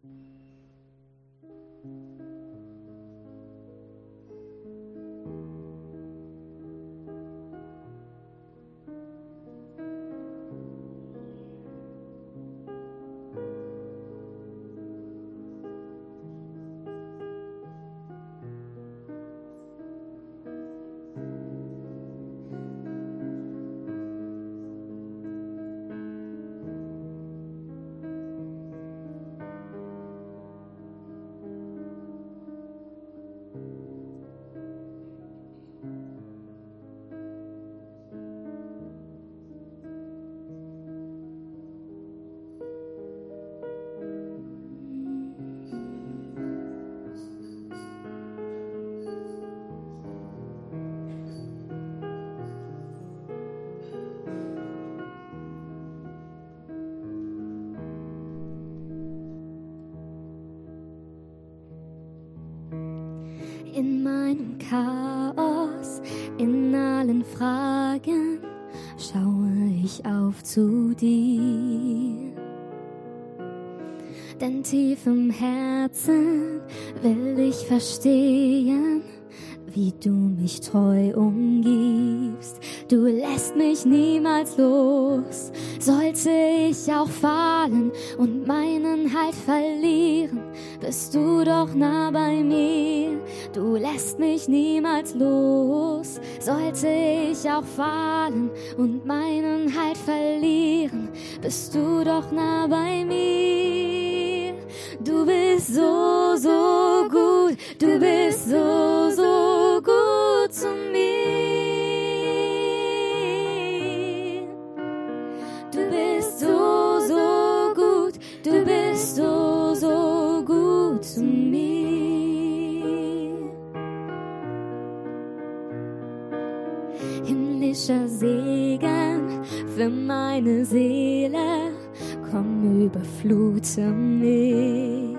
In meinem Chaos, in allen Fragen, schaue ich auf zu dir. Denn tief im Herzen will ich verstehen, wie du mich treu umgibst. Du lässt mich niemals los. Sollte ich auch fallen und meinen Halt verlieren, bist du doch nah bei mir. Du lässt mich niemals los. Sollte ich auch fallen und meinen Halt verlieren, bist du doch nah bei mir. Du bist so, so gut. Du bist so, so gut zu mir. Du bist so, so gut. Du bist so, so gut zu mir. Himmlischer Segen für meine Seele, komm, überflute mich.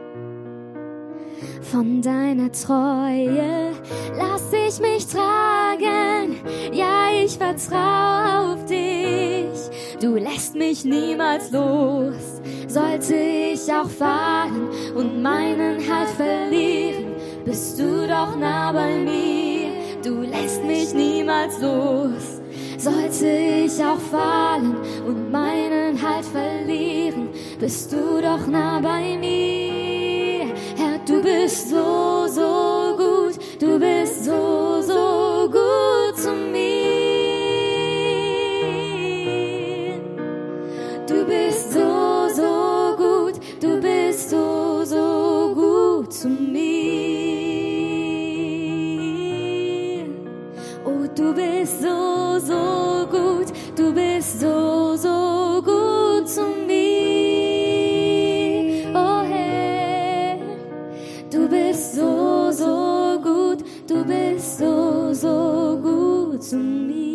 Von deiner Treue lass ich mich tragen, ja, ich vertraue auf dich. Du lässt mich niemals los. Sollte ich auch fallen und meinen Halt verlieren, bist du doch nah bei mir. Du lässt mich niemals los. Sollte ich auch fallen und meinen Halt verlieren, bist du doch nah bei mir. Herr, du bist so, so gut, du bist so, so gut zu mir. Du bist so, so gut, du bist so, so gut zu mir. Oh, du bist so, so gut, du bist so, so gut zu mir. Oh Herr, du bist so, so gut, du bist so, so gut zu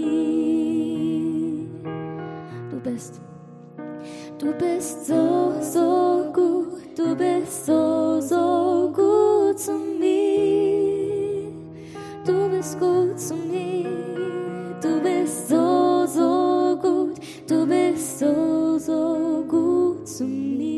mir. Du bist, du bist so, so gut, du bist so, so gut zu mir. Du bist gut zu mir, du bist so, so gut, du bist so, so gut zu mir.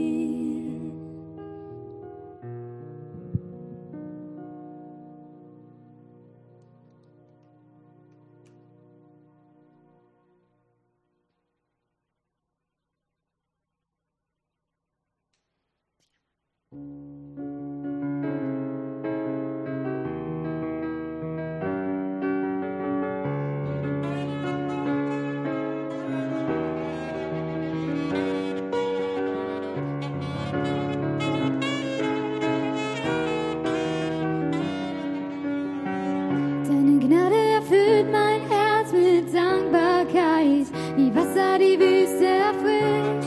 Deine Gnade erfüllt mein Herz mit Dankbarkeit, wie Wasser die Wüste erfüllt.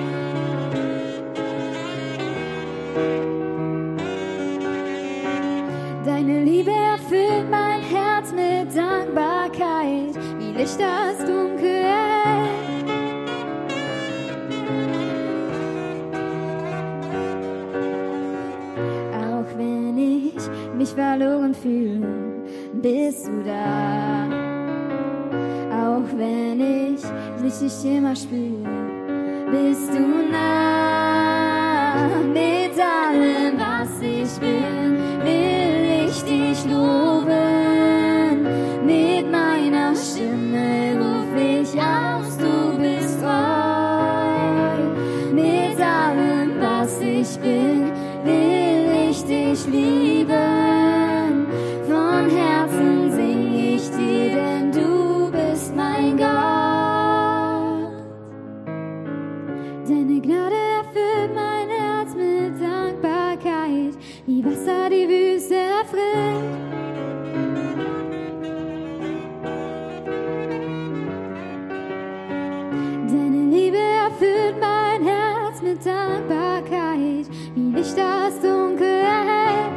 Deine Liebe erfüllt mein Herz mit Dankbarkeit, wie Licht das Dunkel erhellt. Auch wenn ich mich verloren fühle, bist du da. Auch wenn ich dich nicht immer spüre, bist du nah. lieben. Von Herzen sing ich dir, denn du bist mein Gott. Deine Gnade erfüllt mein Herz mit Dankbarkeit, wie Wasser die Wüste erfrischt. Deine Liebe erfüllt mein Herz mit Dankbarkeit, wie Licht das Dunkel erhellt.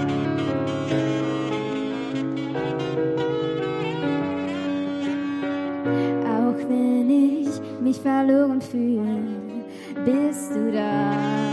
Auch wenn ich mich verloren fühle, bist du da.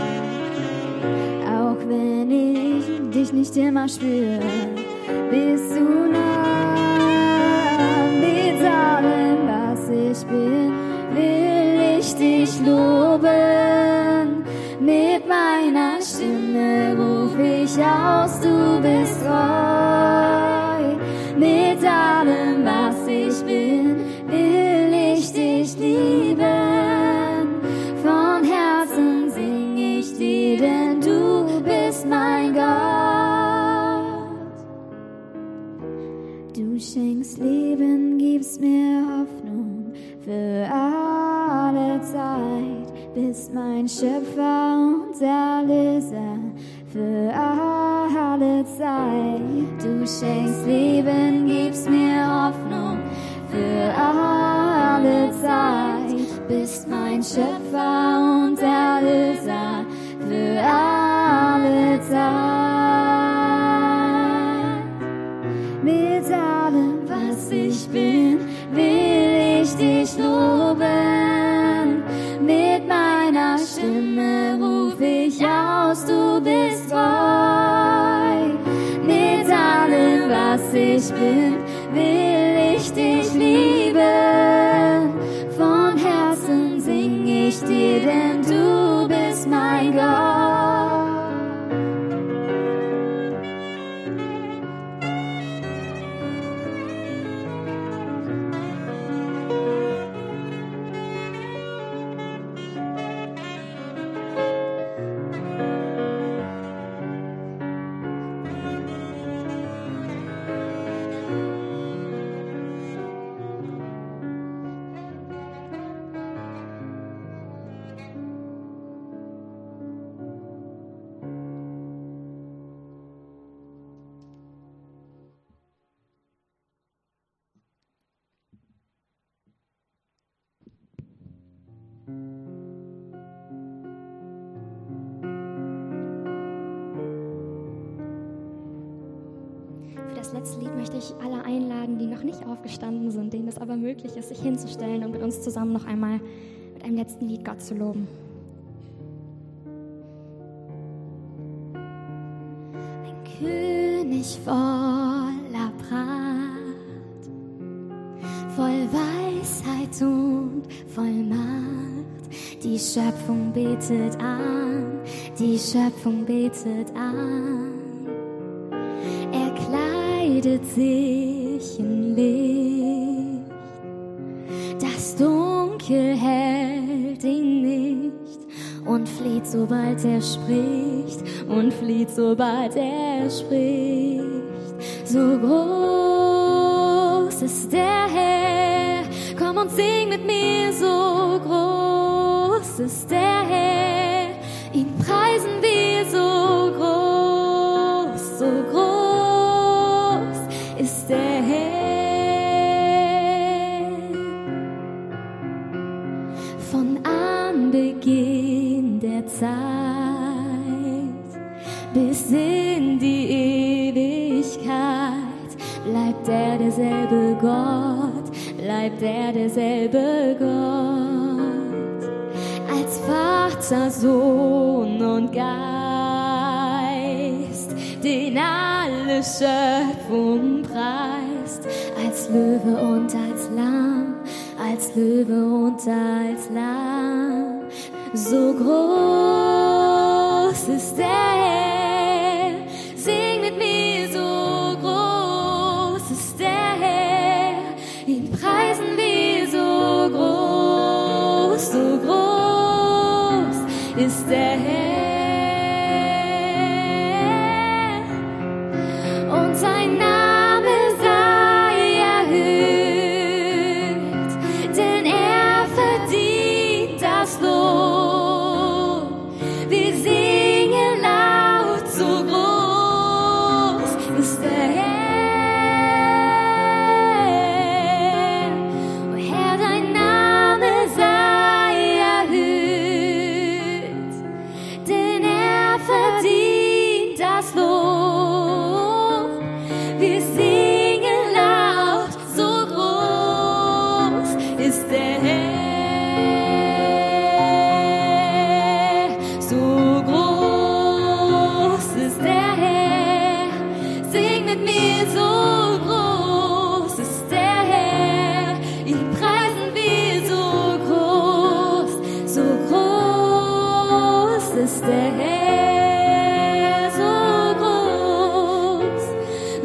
Auch wenn ich dich nicht immer spüre, bist du nah. Mit allem, was ich bin, will ich dich loben. Mit meiner Stimme ruf ich aus, du bist treu. Mit allem, was ich bin, will ich dich lieben. Von Herzen sing ich dir, denn du bist mein Gott. Du schenkst Leben, gibst mir Hoffnung für alle Zeit. Bist mein Schöpfer und Erlöser für alle Zeit. Du schenkst Leben, gibst mir Hoffnung für alle Zeit. Bist mein Schöpfer und Erlöser für alle Zeit. Mit allem, was ich bin, will ich dich loben. Mit meiner Stimme ruf ich aus, du bist treu. Mit allem, was ich bin, will ich dich lieben. Von Herzen sing ich dir, denn du bist mein Gott. Das letzte Lied möchte ich alle einladen, die noch nicht aufgestanden sind, denen es aber möglich ist, sich hinzustellen und mit uns zusammen noch einmal mit einem letzten Lied Gott zu loben. Ein König voller Pracht, voll Weisheit und voll Macht. Die Schöpfung betet an, die Schöpfung betet an. Kleidet sich in Licht, das Dunkel hält ihn nicht und flieht, sobald er spricht, und flieht, sobald er spricht. So groß ist der Herr, komm und sing mit mir, so groß ist der Herr, ihn preisen wir, so groß, so groß ist der Herr. Von Anbeginn der Zeit bis in die Ewigkeit bleibt er derselbe Gott, bleibt er derselbe Gott. Als Vater, Sohn und Geist, den alle Schöpfung preist, als Löwe und als Lamm, als Löwe und als Lamm. So groß ist der Herr, sing mit mir, so groß ist der Herr, ihn preisen wir, so groß, so groß ist der Herr.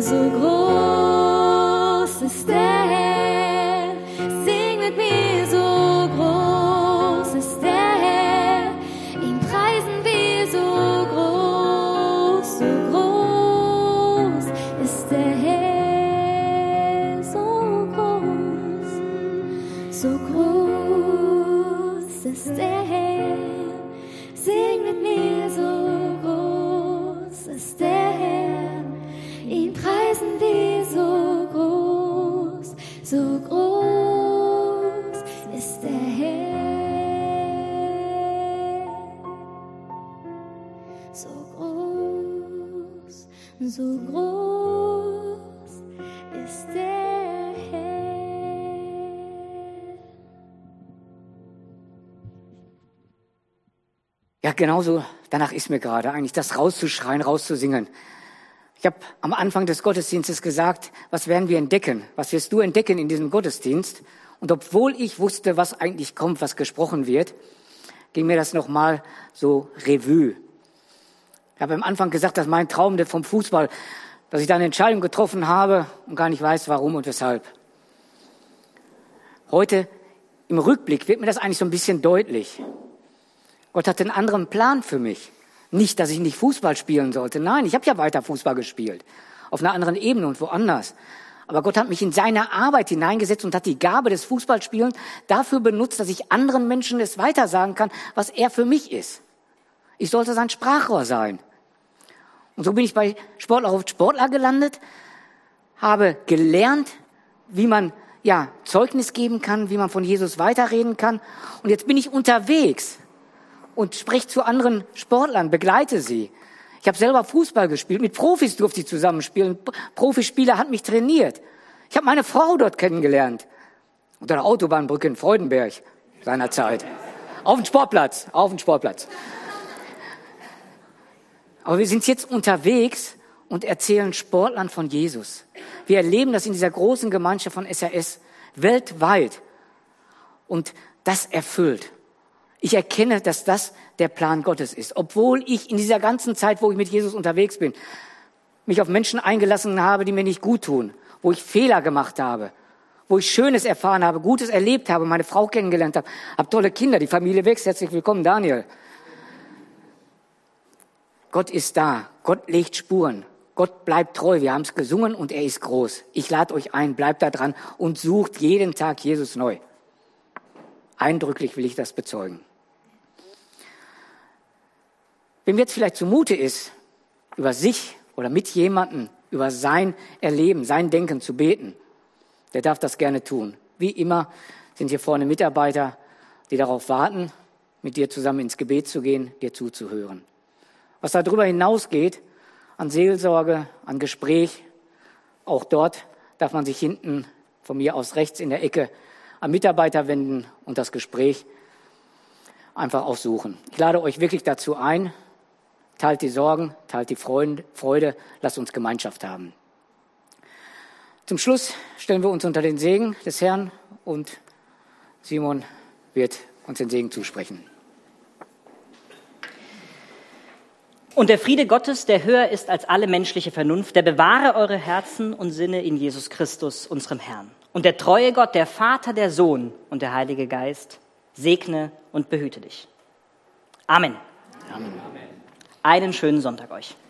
so groß ist der Herr. Sing mit mir, so groß ist der Herr. Ihn preisen wir, so groß, so groß ist der Herr. So groß, so groß ist der Herr. Sing mit mir, so groß ist der Herr. Ihn preisen wir, so groß, so groß ist der Herr. So groß, so groß ist der Herr. Ja, genauso danach ist mir gerade eigentlich, das rauszuschreien, rauszusingen. Ich habe am Anfang des Gottesdienstes gesagt, was werden wir entdecken? Was wirst du entdecken in diesem Gottesdienst? Und obwohl ich wusste, was eigentlich kommt, was gesprochen wird, ging mir das nochmal so Revue. Ich habe am Anfang gesagt, dass mein Traum vom Fußball, dass ich da eine Entscheidung getroffen habe und gar nicht weiß, warum und weshalb. Heute im Rückblick wird mir das eigentlich so ein bisschen deutlich. Gott hat einen anderen Plan für mich. Nicht, dass ich nicht Fußball spielen sollte. Nein, ich habe ja weiter Fußball gespielt. Auf einer anderen Ebene und woanders. Aber Gott hat mich in seine Arbeit hineingesetzt und hat die Gabe des Fußballspielens dafür benutzt, dass ich anderen Menschen es weitersagen kann, was er für mich ist. Ich sollte sein Sprachrohr sein. Und so bin ich bei Sportler auf Sportler gelandet, habe gelernt, wie man ja Zeugnis geben kann, wie man von Jesus weiterreden kann. Und jetzt bin ich unterwegs und spreche zu anderen Sportlern, begleite sie. Ich habe selber Fußball gespielt, mit Profis durfte ich zusammenspielen. Profispieler hat mich trainiert. Ich habe meine Frau dort kennengelernt. Unter der Autobahnbrücke in Freudenberg seinerzeit. Auf dem Sportplatz, auf dem Sportplatz. Aber wir sind jetzt unterwegs und erzählen Sportlern von Jesus. Wir erleben das in dieser großen Gemeinschaft von S R S weltweit. Und das erfüllt. Ich erkenne, dass das der Plan Gottes ist. Obwohl ich in dieser ganzen Zeit, wo ich mit Jesus unterwegs bin, mich auf Menschen eingelassen habe, die mir nicht gut tun, wo ich Fehler gemacht habe, wo ich Schönes erfahren habe, Gutes erlebt habe, meine Frau kennengelernt habe, habe tolle Kinder, die Familie wächst. Herzlich willkommen, Daniel. Gott ist da. Gott legt Spuren. Gott bleibt treu. Wir haben es gesungen und er ist groß. Ich lade euch ein, bleibt da dran und sucht jeden Tag Jesus neu. Eindrücklich will ich das bezeugen. Wem jetzt vielleicht zumute ist, über sich oder mit jemandem, über sein Erleben, sein Denken zu beten, der darf das gerne tun. Wie immer sind hier vorne Mitarbeiter, die darauf warten, mit dir zusammen ins Gebet zu gehen, dir zuzuhören. Was darüber hinausgeht, an Seelsorge, an Gespräch, auch dort darf man sich hinten von mir aus rechts in der Ecke an Mitarbeiter wenden und das Gespräch einfach auch suchen. Ich lade euch wirklich dazu ein, teilt die Sorgen, teilt die Freude, lasst uns Gemeinschaft haben. Zum Schluss stellen wir uns unter den Segen des Herrn und Simon wird uns den Segen zusprechen. Und der Friede Gottes, der höher ist als alle menschliche Vernunft, der bewahre eure Herzen und Sinne in Jesus Christus, unserem Herrn. Und der treue Gott, der Vater, der Sohn und der Heilige Geist, segne und behüte dich. Amen. Amen. Einen schönen Sonntag euch.